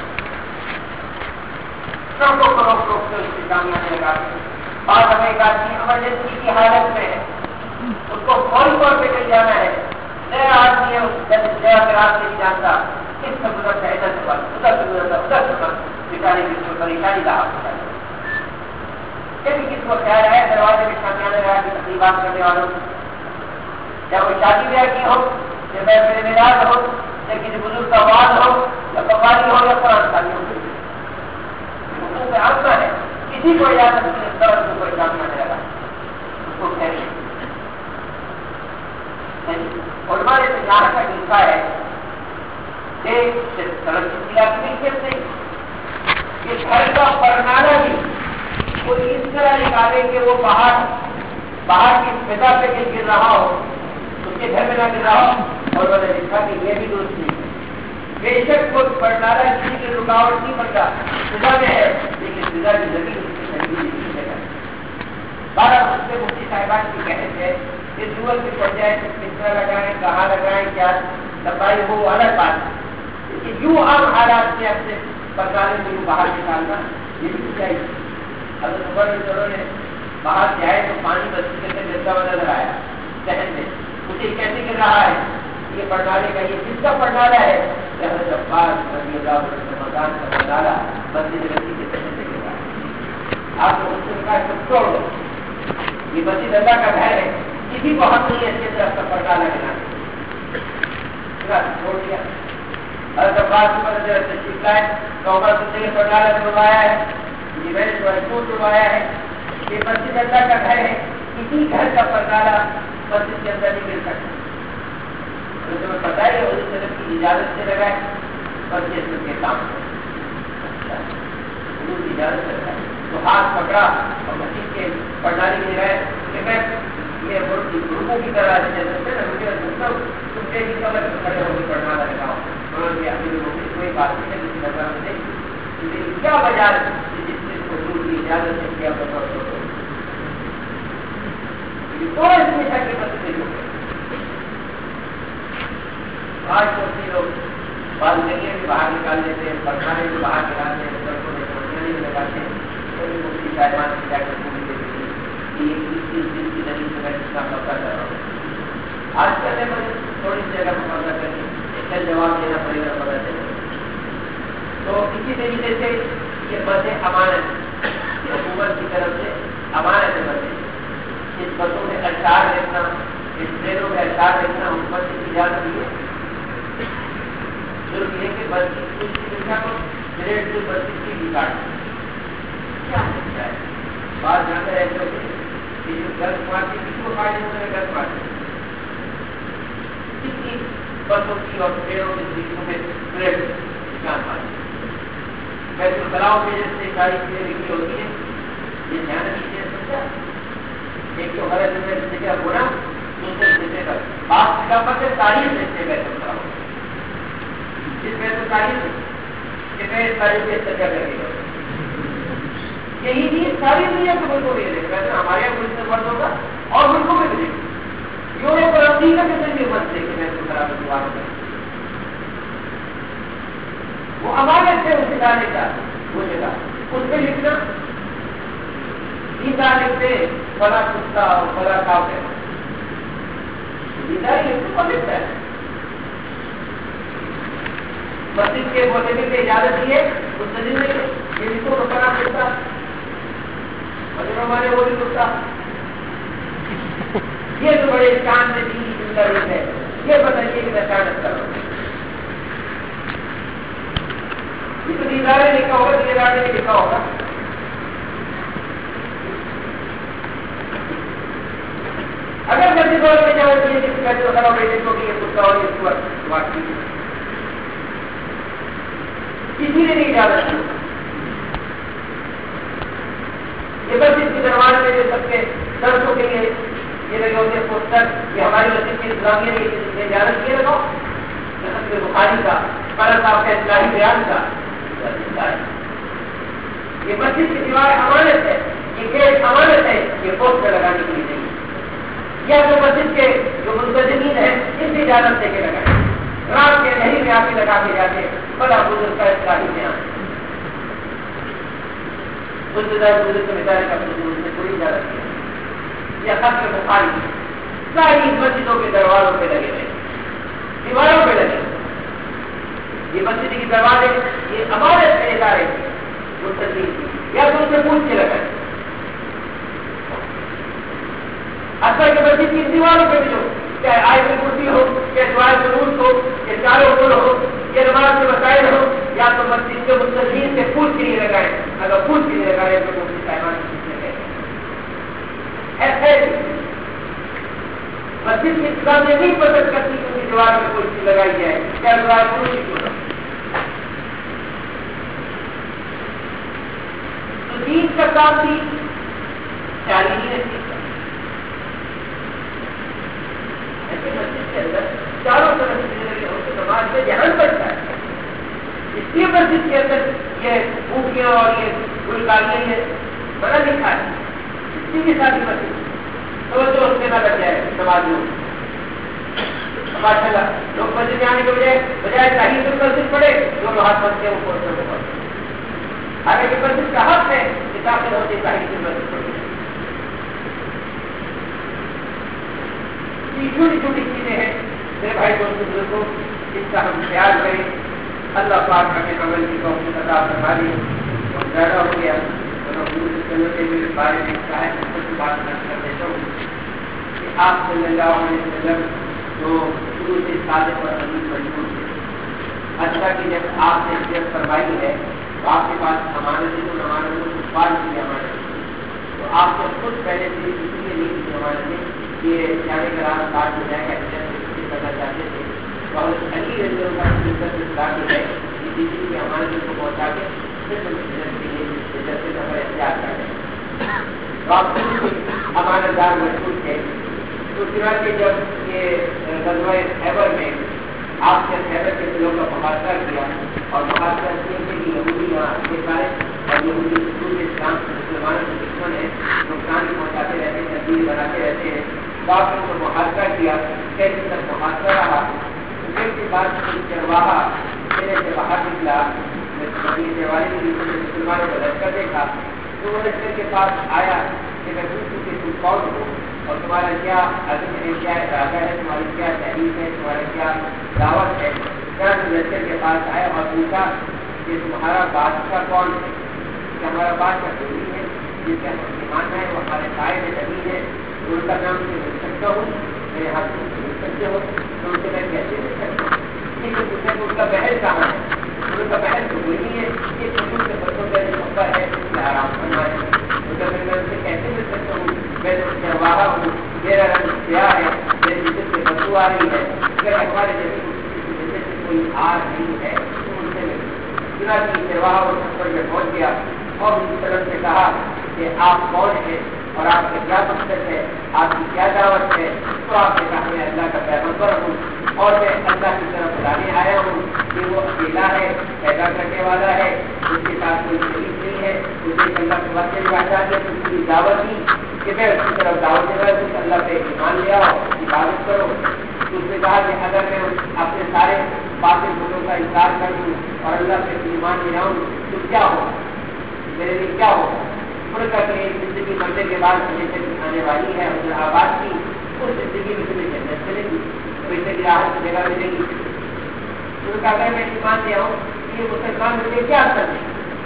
سب کو روک روک کر اس کی کامیابی لگا کے بعد ہمیں ایک آدمی ایمرجنسی کی حالت میں ہے اس کو فوری طور پہ کہیں جانا ہے نیا آدمی ہے نیا گراس نہیں جانتا کس سے گزرتا ہے ادھر سے ادھر سے گزرتا ادھر سے بیچارے کس کو پریشانی کا حق ہوتا ہے. کبھی کس کو خیال ہے دروازے میں کامیابی لگا کے تقریبات کرنے والوں یا وہ شادی بیاہ کی ہو یا میرے میراث ہو یا کسی بزرگ کا واد ہو یا قوالی ہو یا قرآن خانی ہو حقوق عامہ ہے. کسی کو اجازت نہیں اس طرح سے کوئی کام نہ لگا اس کو کہیے. علماء نے یہاں کا لکھا ہے کہ سڑک کی ملکیت نہیں یہ گھر کا پرنانا بھی کوئی اس طرح نکالے کہ وہ باہر کی فضا پہ کہیں گر رہا ہو اس کے گھر میں نہ گر رہا ہو. اور میں نے لکھا کہ یہ بھی درست نہیں بے شک وہ پرنانا کسی کی رکاوٹ نہیں بنتا فضا میں ہے لیکن فضا کی زمین بارہ اس سے مفتی صاحبان کی کہنے سے کہ ضرورت بھی پڑ جائے تو کس طرح لگائیں کہاں لگائیں کیا صفائی ہو الگ بات ہے لیکن یوں عام حالات میں اپنے پرنالے میں یوں باہر نکالنا یہ بھی چاہیے. اگر صبح چلو نے باہر جائے تو پانی بچی کے اندر گرتا ہوا نظر آیا شہر میں مجھے کیسے گر رہا ہے یہ پرنالے کا یہ کس کا پرنالا ہے حضرت عباس رضی اللہ عنہ مکان کا پرنالا مسجد نبوی کے طرف سے گر رہا ہے. آپ کو اس سے کہا سب چھوڑ دو یہ مسجد اللہ کا گھر ہے کسی کو حق نہیں ہے اس کے طرف کا پرنالا گرانے چھوڑ دیا. حضرت عباس پر تشریف لائے تو عمر سے پرنالا چھوڑوایا ہے یہ میں نے چھوڑوایا ہے یہ مسجد اللہ کا گھر ہے کسی گھر کا پرنالا مسجد کے اندر نہیں گر سکتا. تمہیں پتا ہے حضور صلی اللہ علیہ وسلم کی اجازت سے لگائے مسجد کے کام حضور کی اجازت سے لگائے تو ہاتھ پکڑا اور مسجد کے پرنالی میں گئے کہ میں یہ گروپوں کی طرح اجازت سے نا مجھے تم سے بھی کمر کھڑے ہو کے پرنالا لگاؤ. انہوں نے اپنی کوئی بات نہیں ہے کسی نظر میں کیا وجہ جس چیز کو حضور کی اجازت سے کیا بتا کوئی ہمیشہ کی مسجد نہیں ہوگی. آج تو لوگ بعض جگہ بھی باہر نکال دیتے ہیں پرکھانے بھی باہر نکالتے ہیں سڑکوں میں پہنچانے بھی لگاتے ہیں کوئی مفتی صاحبان کی جا کر پوری دیتے ہیں یہ اس دن کی زمین سے میں کتنا پتہ کر رہا ہوں. آج کل میں تھوڑی سی جگہ پر پتہ کر کے ایک جواب دینا پڑے گا پتہ چلے. تو اسی طریقے سے یہ بسیں امانت حکومت کی طرف سے امانت ہے بسیں. اس بسوں میں اشعار لکھنا اس ٹرینوں میں اشعار لکھنا حکومت کی اجازت دی ہے. ضرور یہ کہ بس کی سنکھیا کو گریڈ سے 32 کی بھی کاٹ کیا ہے بات جانتے رہتے کہ جو گرد پارٹی کس کو کاٹے اس میں گرد پارٹی کس کی بسوں کی اور ٹرینوں کی سیٹوں میں گریڈ نکال پاتے بیت الخلاؤں میں جیسے ساری چیزیں لکھی ہوتی ہیں یہ دھیان دیجیے سمجھا. ایک تو غلط میں جگہ ہونا دوسرے جگہ کا بات کا مطلب تاریخ دیکھتے بیت الخلاؤں جس میں تو تاریخ کہ میں اس تاریخ سے استجا کر کے یہی چیز ساری دنیا کے ملکوں میں دیکھ رہا ہمارے یہاں ملک سے فرض ہوگا اور ملکوں میں بھی دیکھ یورپ اور امریکہ کے ذریعے مت دیکھے میں تو خراب دیوار میں وہ امانت ہے اس ادارے کا وہ جگہ اس پہ لکھنا سیدھا لکھتے بڑا کتا اور بڑا کاف ہے سیدھا ہی لکھتے کو لکھتا ہے. مسجد کے موسیقی کی اجازت دی ہے اس مسجد میں یہ لکھو تو بڑا کتا مجھے وہ بھی کتا یہ تو بڑے شان سے دینی زندہ ہے یہ بتائیے کہ میں خیانت کر رہا ہوں. یہ تو دیدار نے لکھا ہوگا, دیدار نے لکھا ہوگا. اگر مسجد اور میں جاؤ یہ کسی کا جو خراب بیٹے کو کہ یہ کتا اور یہ سور واقعی کسی نے نہیں جانا. یہ مسجد کے دروازے میں جو سب کے درسوں کے لیے یہ لگے ہوتے ہیں پوسٹر, یہ ہماری مسجد کی اسلامیہ نے اجازت کیے رکھو. حضرت بخاری کا قرآن صاحب کا اصلاحی بیان کا یہ مسجد کی دیوار امانت ہے, یہ گیٹ امانت ہے, یہ پوسٹر لگانے کے لیے نہیں. یا جو مسجد کے جو منتظمین ہیں ان کی اجازت دے کے لگائیں. رات کے نہیں میں آ کے لگا کے جاتے بڑا بزرگ کا اصلاحی بیان بزرگ سے مٹانے کا نے کوئی اجازت نہیں. یہ خط بخاری ساری مسجدوں کے دروازوں پہ لگے ہوئے, دیواروں پہ لگے. یہ مسجد کی دروازے یہ امانت کے ادارے منتظمین یا تو ان سے پوچھ کے لگائیں. اصل کے مسجد کی دیواروں پہ بھی جو چاہے آیت کرسی ہو, یا دعائے ضرور ہو, یا چاروں گل ہو, یا نماز کے مسائل ہو, یا تو مسجد کے منتظمین سے پوچھ کے لیے لگائیں. اگر پوچھ کے لیے لگائیں تو مفتی صاحبان ایسے مسجد کی اسلام نے نہیں پسند کرتی کہ ان کی دیوار میں کوئی چیز لگائی جائے, کیا دعائے ضرور کی کیوں. تو دین کا کام بھی تعلیمی ہے. مسجد کے اندر چاروں طرف نماز میں دھیان بچتا ہے. اس لیے مسجد کے اندر یہ بھوکیاں اور یہ گلکاریاں یہ بڑا لکھا ہے. اسی کے ساتھ مسجد تو جو اس میں نہ لگ جائے نماز میں. ماشاء اللہ لوگ مسجد میں آنے کے بجائے تحریر سے مسجد پڑھے جو ہاتھ بنتے ہیں وہ پوسٹر کو پڑھتے. حالانکہ مسجد کا حق ہے کتاب سے ہوتی تحریر سے مسجد پڑھتے. چھوٹی چھوٹی چیزیں ہیں میرے بھائی دوست بزرگوں, اس کا ہم خیال کریں. اللہ پاک ہمیں عمل کی توفیق عطا فرمائے. اور زیادہ ہو گیا کے بارے میں بات کر دیتا ہوں کہ آپ صلی اللہ علیہ وسلم جو شروع سے صادق اور امین مجبور تھے. اچھا کہ جب آپ نے ہجرت فرمائی ہے تو آپ کے پاس امانت ہے, تو امانت کو سوال کی امانت ہے, تو آپ نے خود پہلے سے اس لیے نہیں کی امانت ہے یہ جانے کا راستہ کاٹ ہو جائے گا کرنا چاہتے تھے. بہت علی رضی اللہ عنہ کی اصلاح ہے کہ کسی کی امانت کو پہنچا کے صرف ہجرت کے لیے ہجرت سے سفر اختیار کر دیں. تو آپ امانت دار مشہور تھے. تو چنانچہ جب یہ غزوہ خیبر میں آپ نے خیبر کے دلوں کا محاصرہ کیا اور محاصرہ کیا کہ یہودی یہاں یہ سارے اور یہودی حضور اسلام مسلمانوں کے دشمن ہیں, نقصان پہنچاتے رہتے ہیں, تبدیل بناتے رہتے ہیں. تو آپ نے ان کو محاصرہ کیا, کیسے تک محاصرہ رہا. پھر کے بعد چرواہا میرے سے باہر نکلا, والے مسلمانوں کا لشکر دیکھا تو وہ لشکر کے پاس آیا کہ میں پوچھوں کہ تم کون ہو اور تمہارا کیا عزم ہے, کیا ارادہ ہے, تمہاری کیا تحریر ہے, تمہارا کیا دعوت ہے. لشکر کے پاس آیا اور پوچھا کہ تمہارا بادشاہ کون ہے, کہ ہمارا بادشاہ کوئی ہے جس سے ہم ماننا ہے, وہ ہمارے قائد زمین ہے, ان کا نام سے مل سکتا ہوں, میرے ہاتھ سے مل سکتے ہو, تو ان سے میں کیسے مل سکتا ہوں. ان کا بحث کہاں ہے, ان کا بحث تو وہی ہے کہ خصوص کے بچوں کا جو مقبر ہے اس میں آرام کرنا ہے. میں ان سے کیسے مل سکتا ہوں, میں تو چرواہا ہوں, میرا رنگ سیاہ ہے, میرے جسم سے بدبو آ رہی ہے, اگر ہمارے جسم سے کوئی آر نہیں ہے تو ان سے مل. چنانچہ چرواہا اور سفر میں پہنچ گیا اور ان کی طرف سے کہا کہ آپ کون ہیں اور آپ کا کیا مقصد ہے, آپ کی کیا دعوت ہے. تو آپ نے کہا میں اللہ کا پیغمبر ہوں اور میں اللہ کی طرف بلانے آیا ہوں کہ وہ اکیلا ہے, پیدا کرنے والا ہے, اس کے ساتھ کوئی شریک نہیں ہے, اسے اللہ کے واسطے پہچان ہے, اس کی دعوت دی کہ میں اس کی طرف دعوت دے رہا ہوں, اللہ پہ ایمان لے آؤ, عبادت کرو. تو اس نے کہا کہ اگر میں اپنے سارے باطل گناہوں کا انکار کر دوں اور اللہ پہ ایمان لے آؤں تو کیا ہو, میرے لیے کیا ہو. ان کا کہ زندگی مرنے کے بعد ہمیشہ کی آنے والی ہے, اور آباد کی اس زندگی میں تمہیں جنت ملے گی, ویسے کی راحت کی جگہ ملے گی. ان کا اگر میں ایمان لے آؤں یہ مسلمان مجھے کیا کریں.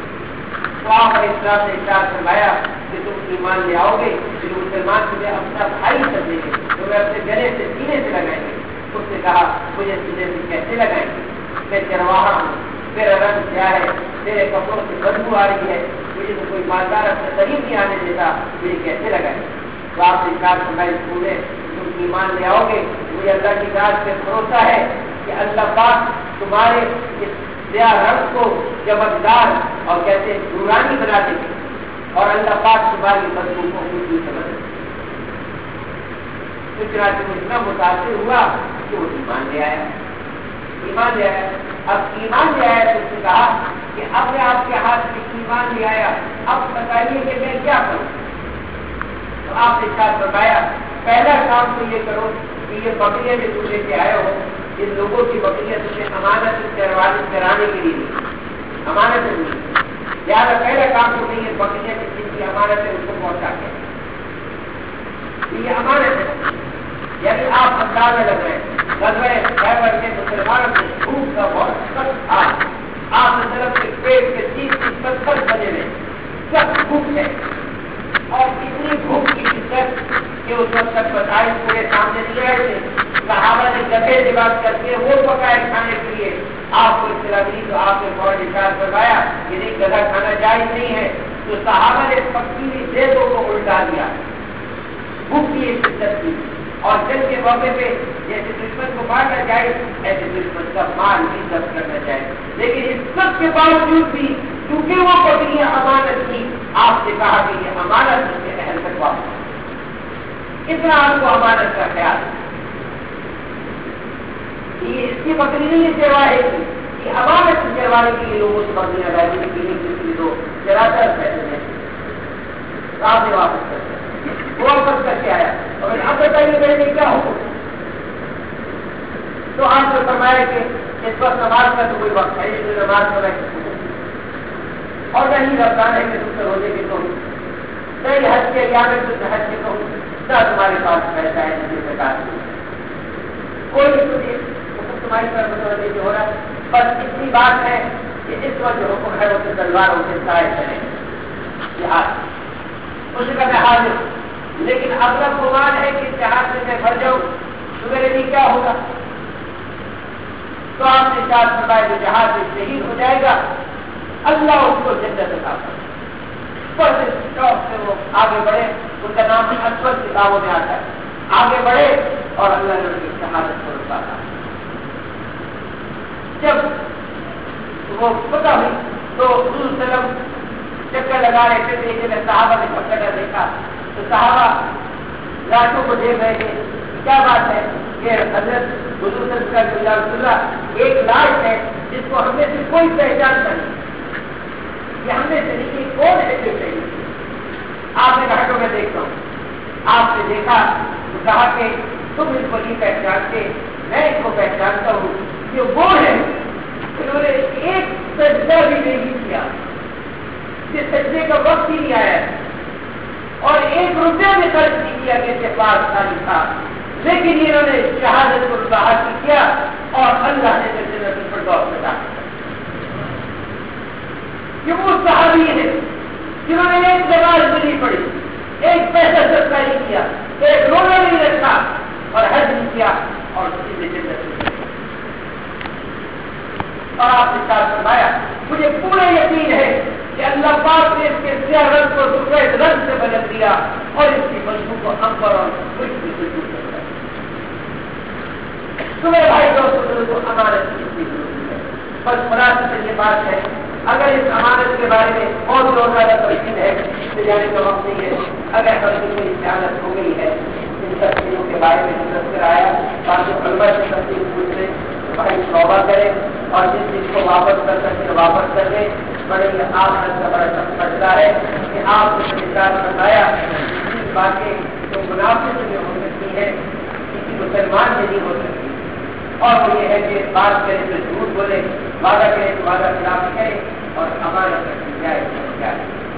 تو آپ اسلام نے ارشاد فرمایا کہ تم ایمان لے آؤ گے, پھر مسلمان تمہیں اپنا بھائی سمجھیں گے, تمہیں اپنے گلے سے سینے سے لگائیں گے. اس نے کہا مجھے تجھے بھی کیسے لگائیں گے؟ میں چرواہا ہوں، میرا رنگ کیا ہے، میرے کپڑوں سے بدبو آ رہی ہے، مجھے تو کوئی مالدار اپنے قریب نہیں آنے دیتا، مجھے کیسے لگائیں؟ تو آپ نے کہا فرمائے سنے تم ایمان لے آؤ گے، مجھے اللہ کی ذات پہ بھروسہ ہے کہ اللہ پاک تمہارے اس سیاہ رنگ کو چمکدار اور کہتے ہیں نورانی بنا دے گے، اور اللہ پاک تمہاری بدبو کو خوشبو سمجھ دے گا۔ مجھ اتنا متاثر ہوا کہ وہ ایمان لے آیا، ایمان لے آیا۔ اب ایمان لے آیا تو اس نے کہا کہ اب میں آپ کے ہاتھ سے ایمان لے آیا، اب بتائیے کہ میں کیا کروں؟ تو آپ نے ساتھ بتایا پہلا کام تو یہ کرو کہ یہ بکریاں جو تم لے کے آئے ہو، ان لوگوں کی بکریاں تمہیں امانت چرانے کے لیے امانت نہیں، لہٰذا پہلا کام تو نہیں، یہ بکریاں جن کی امانت ہے اس کو پہنچا کے یہ امانت ہے۔ یعنی آپ اندازہ لگ رہے ہیں خیبر کے مسلمانوں کے بھوک کا بہت سخت تھا، آپ طرف کے پیٹ کے 30 پتھر بنے ہوئے سخت بھوک ہے، اور اتنی بھوک کی شدت کہ اس وقت تک بتائی پورے سامنے نہیں آئے تھے، صحابہ نے گدھے سے بات کر کے وہ پکائے کھانے کے لیے، آپ کو اطلاع ملی تو آپ نے فوراً اشارہ کروایا کہ نہیں گدھا کھانا جائز نہیں ہے، تو صحابہ نے پکی ہوئی دیگوں کو الٹا دیا، بھوک کی ایک شدت تھی، اور جنگ کے موقع پہ جیسے دشمن کو مارنا چاہیے ایسے دشمن کا مال بھی ضبط کرنا چاہیے، لیکن اس سب کے باوجود بھی کیونکہ وہ بکریاں امانت تھی، آپ نے کہا کہ یہ امانت اس کے اہل تک واپس، اتنا آپ کو امانت کا خیال ہے، یہ اس کی بکری نہیں ہے چرواہے کی، یہ امانت کی چرواہے کے لیے لوگوں سے بکریاں رہی کی تو چراتا پیسے آپ نے واپس کر وہ واپس کر کے آیا، اور اب بتائیے میرے لیے کیا ہو؟ تو آپ نے فرمایا کہ اس وقت نماز کا تو کوئی وقت ہے نہیں، نماز کا اور نہیں رمضان ہے کہ تم سے روزے کے تو نہیں حج کے یا میں تم سے حج کے تو نہ تمہارے پاس پیسہ ہے نہیں سرکار کوئی تمہاری طرف متوجہ نہیں ہو رہا، بس اتنی بات ہے کہ اس وقت جو حکم ہے وہ تلواروں سے سائے کریں جہاد، اس کا میں حاضر ہوں، لیکن اپنا گمان ہے کہ جہاز سے میں بھر جاؤں تو میرے لیے کیا ہوگا؟ تو آپ نے ساتھ فرمایا جو جہاز سے شہید ہو جائے گا اللہ اس کو جنت عطا کرے، سے وہ آگے بڑھے، ان کا نام اکبر کتابوں میں آتا ہے، آگے بڑھے اور اللہ نے ان کی شہادت کو رکھا تھا۔ جب وہ پتہ ہوئی تو حضور صلی اللہ علیہ وسلم چکر لگا رہے تھے، دیکھے میں صحابہ نے پکڑا دیکھا تو صحابہ لاشوں کو دیکھ رہے تھے، کیا بات ہے کہ حضرت حضور صلی اللہ علیہ وسلم ایک لاش ہے جس کو ہم میں سے کوئی پہچانتا نہیں، یہ ہم میں سے نہیں کون ہے جو صحیح؟ آپ نے کہا تو میں دیکھتا ہوں، آپ نے دیکھا تو کہا کہ تم اس کو نہیں پہچانتے، میں اس کو پہچانتا ہوں، یہ وہ ہے انہوں نے ایک سجدہ بھی نہیں کیا، یہ سجدے کا وقت ہی نہیں آیا اور 1 روپیہ بھی خرچ نہیں کیا کہ اس کے پاس خالی تھا، لیکن انہوں نے شہادت کو حاصل کیا اور اللہ نے جنت الفردوس میں داخل کیا۔ یہ وہ صحابی ہے جنہوں نے ایک نماز بھی نہیں پڑھی، ایک پیسہ صدقہ نہیں کیا، ایک روزہ نہیں رکھا اور حج نہیں کیا، اور اسی نے جنت میں، اور آپ نے ساتھ فرمایا مجھے پورا یقین ہے کہ اللہ پاک نے اس کے سیاہ رنگ کو سفید رنگ سے بدل دیا اور اس کی خوشبو کو عنبر اور خوشبو کی خوشبو سے بدل دیا۔ تمہیں بھائی دوستوں کو امانت کی ضرورت ہے، بس خلاصہ سے یہ بات ہے، اگر اس امانت کے بارے میں اور بھی زیادہ تفصیل ہے تو جانے کا وقت نہیں ہے، اگر ہم کوئی استعانت ہو گئی ہے ان سب چیزوں کے بارے میں تذکر آیا تاکہ علماء سے تفصیل پوچھ لیں، بھائی توبہ کریں اور جس چیز کو واپس کر سکتے واپس کر دیں۔ بڑے آپ کا بڑا شخص پڑتا ہے کہ آپ نے بتایا باتیں جو منافع سے ہو سکتی ہے کسی مسلمان سے نہیں ہو سکتی، اور وہ یہ ہے کہ بات کرے تو جھوٹ بولے، وعدہ کرے تو وعدہ خلاف کرے اور امانت رکھی جائے۔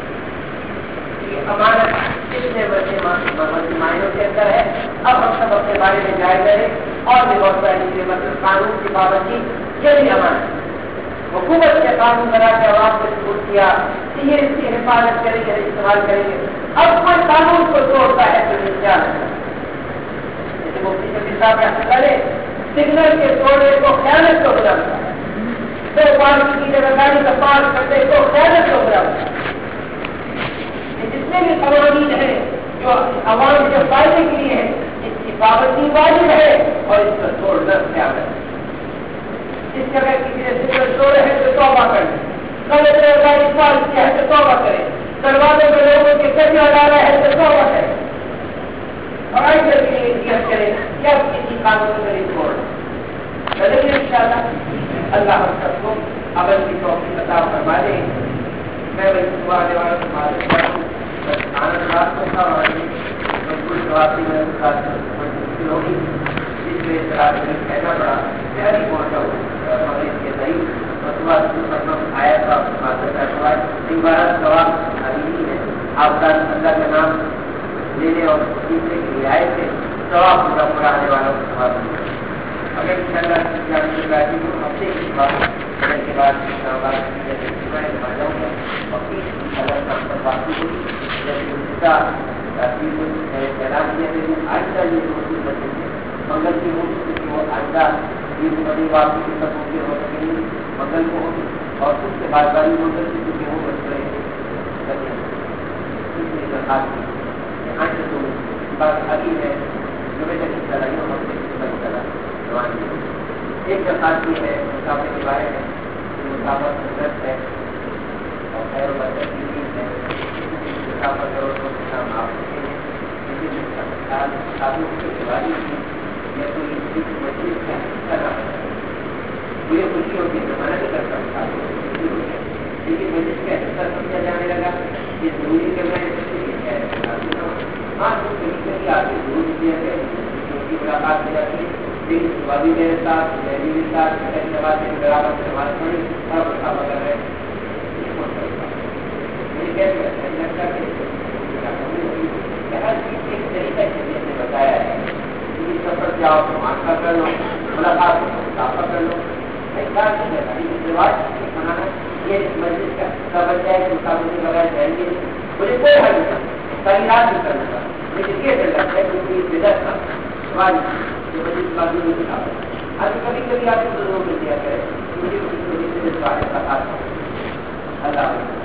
یہ امانت کتنے بڑے معنوں کے اندر ہے، اب ہم سب اپنے بارے میں جائز کریں اور بھی بہت ساری چیزیں، مطلب قانون کی پابندی، یہ بھی امانت، حکومت کے قانون بنا کے عوام کو سپورٹ کیا کہ یہ اس کی حفاظت کریں گے، استعمال کریں گے، اب کوئی قانون کو توڑتا ہے تو یہ کیا ہے؟ جیسے مفتی شفیع صاحب رحمۃ اللہ علیہ سگنل کے توڑنے کو خیانت کو برابر ہے، تو پارٹی کی جگہ گاڑی کا پار کرنے کو خیانت کو برابر ہے۔ جتنے بھی قوانین ہیں جو عوام کے فائدے کے لیے ہے، اس کی پابندی واجب ہے اور اس پر توڑنا خیانت ہے۔ جس جگہ کسی نے سگنل توڑے ہیں تو توبہ کر لیں، غلط گاڑی پار کیا ہے تو توبہ کرے، دروازے میں لوگوں کے کچرا ڈالا ہے تو توبہ کرے، اور ایسے بھی احتیاط کرے یا کسی قانون میں نہیں چھوڑنا۔ چلیں گے انشاءاللہ، اللہ ہم سب کو عمل کی توفیق عطا فرما دے۔ میں وہی دعا آنے والوں کو معلوم کروں بس آنند رات کو تھا اور بالکل جوابی میں مشکل ہوگی، جس میں رات میں کہنا پڑا تیاری پہنچا ہوں مغرب کے ضعیف مطلب آیا تھا عبارت ثواب ابھی نہیں ہے، آپ اللہ کا نام لینے اور سیکھنے کے لیے آئے تھے، ثواب پورا پورا آنے والوں کو ثواب ملے۔ اگر ان شاء اللہ ہفتے کی بات کے بعد میں جاؤں گا اور پھر شام پر باقی ہوگی جیسے اعلان کیا کہ آئندہ یہ دوسری بچے تھے منگل کی ہوگی، کیونکہ وہ آئندہ یہ بڑی واپسی کی سب ممکن ہو سکیں گی منگل کو ہوگی، اور اس کے بعد والی منگل کی کیونکہ وہ بچ رہے ہیں اس لیے درخواست کی یہاں سے تو بات ابھی ہے جو میں تک چلائی ہوں ہفتے چلا ایک درخواست یہ ہے مسافر کے بارے میں مسافر سنت ہے اور خیر و برکت کی چیز ہے، مسافر کرو تو کام آپ سکتے ہیں، لیکن شادیوں کی دیوالی کی یا کوئی مسجد کا حصہ نہ بنا مجھے خوشی ہوتی ہے، زمانہ نہیں کرتا شادیوں کی خوشی ہوتی ہے، لیکن مسجد کا حصہ سمجھا جانے لگا یہ ضروری کرنا ہے ہاں تو کہیں کہیں آپ کی ضرور کیا ہے کی ملاقات ہو جاتی ہے، لیکن وادی میرے ساتھ دہلی کے ساتھ حیدرآباد کے برابر سے بات پڑی اور مسافر کر رہے ہیں مجھے کیسے لگتا ہے کہ ہر چیز ایک طریقہ سے بتایا ہے کہ سفر جاؤ تو مانتا کر لو، ملاقات ہو تو مسافر کر لو، ایسا رواج بنانا یہ مسجد کا حصہ بن جائے کہ مسافر کے بغیر جائیں گے مجھے کوئی حل نہیں تعینات بھی کرنا تھا، لیکن یہ ڈر لگتا ہے کیونکہ بدعت تھا سوال جو بڑی بازی نہیں دکھا ابھی کبھی کبھی آپ کو ضرور مل دیا کرے مجھے کسی وجہ سے اللہ